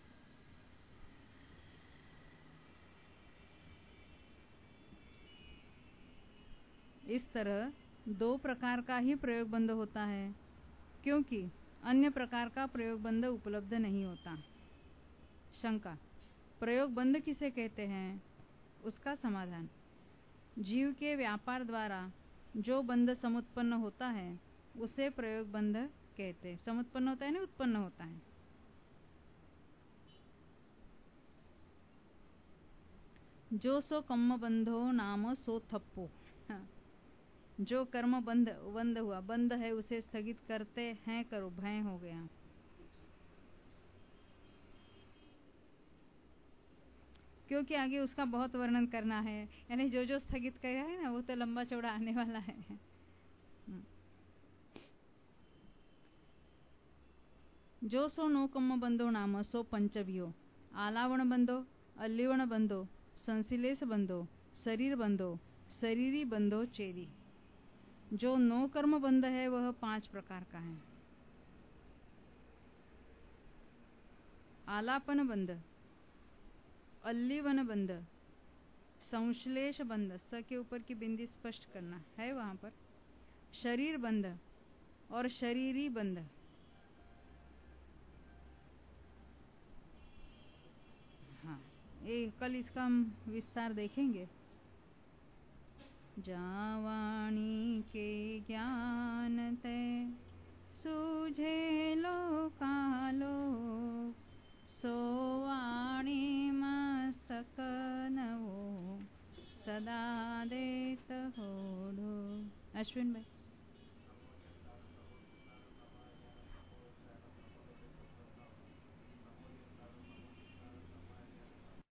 इस तरह दो प्रकार का ही प्रयोग बंध होता है, क्योंकि अन्य प्रकार का प्रयोग बंध उपलब्ध नहीं होता। शंका, प्रयोग बंध किसे कहते हैं? उसका समाधान, जीव के व्यापार द्वारा जो बंध समुत्पन्न होता है उसे प्रयोग बंध कहते हैं। समुत्पन्न होता है ना, उत्पन्न होता है। जो सो कम्म बंधो नाम सो थप्पो, जो कर्म बंध बंध हुआ, बंध है उसे स्थगित करते हैं, करो भय हो गया। क्योंकि आगे उसका बहुत वर्णन करना है, यानी जो जो स्थगित किया है ना वो तो लंबा चौड़ा आने वाला है। जो सो नो कम्म बंधो नाम सो पंचभियो, आलावण बंधो, अल्लीवण बंधो, संश्लेष बंधो, शरीर बंधो, शरीरी बंधो चेरी। जो नो कर्म बंध है वह पांच प्रकार का है। आलापन बंध, अल्लीवन बंध, संश्लेष बंध, स के ऊपर की बिंदी स्पष्ट करना है वहां पर, शरीर बंध और शरीरी बंध। हाँ, ये कल इसका हम विस्तार देखेंगे। जावाणी के ज्ञान ते सूझे लो कालो, सोवाणी मस्तक नवो सदा देत होडो। अश्विन भाई।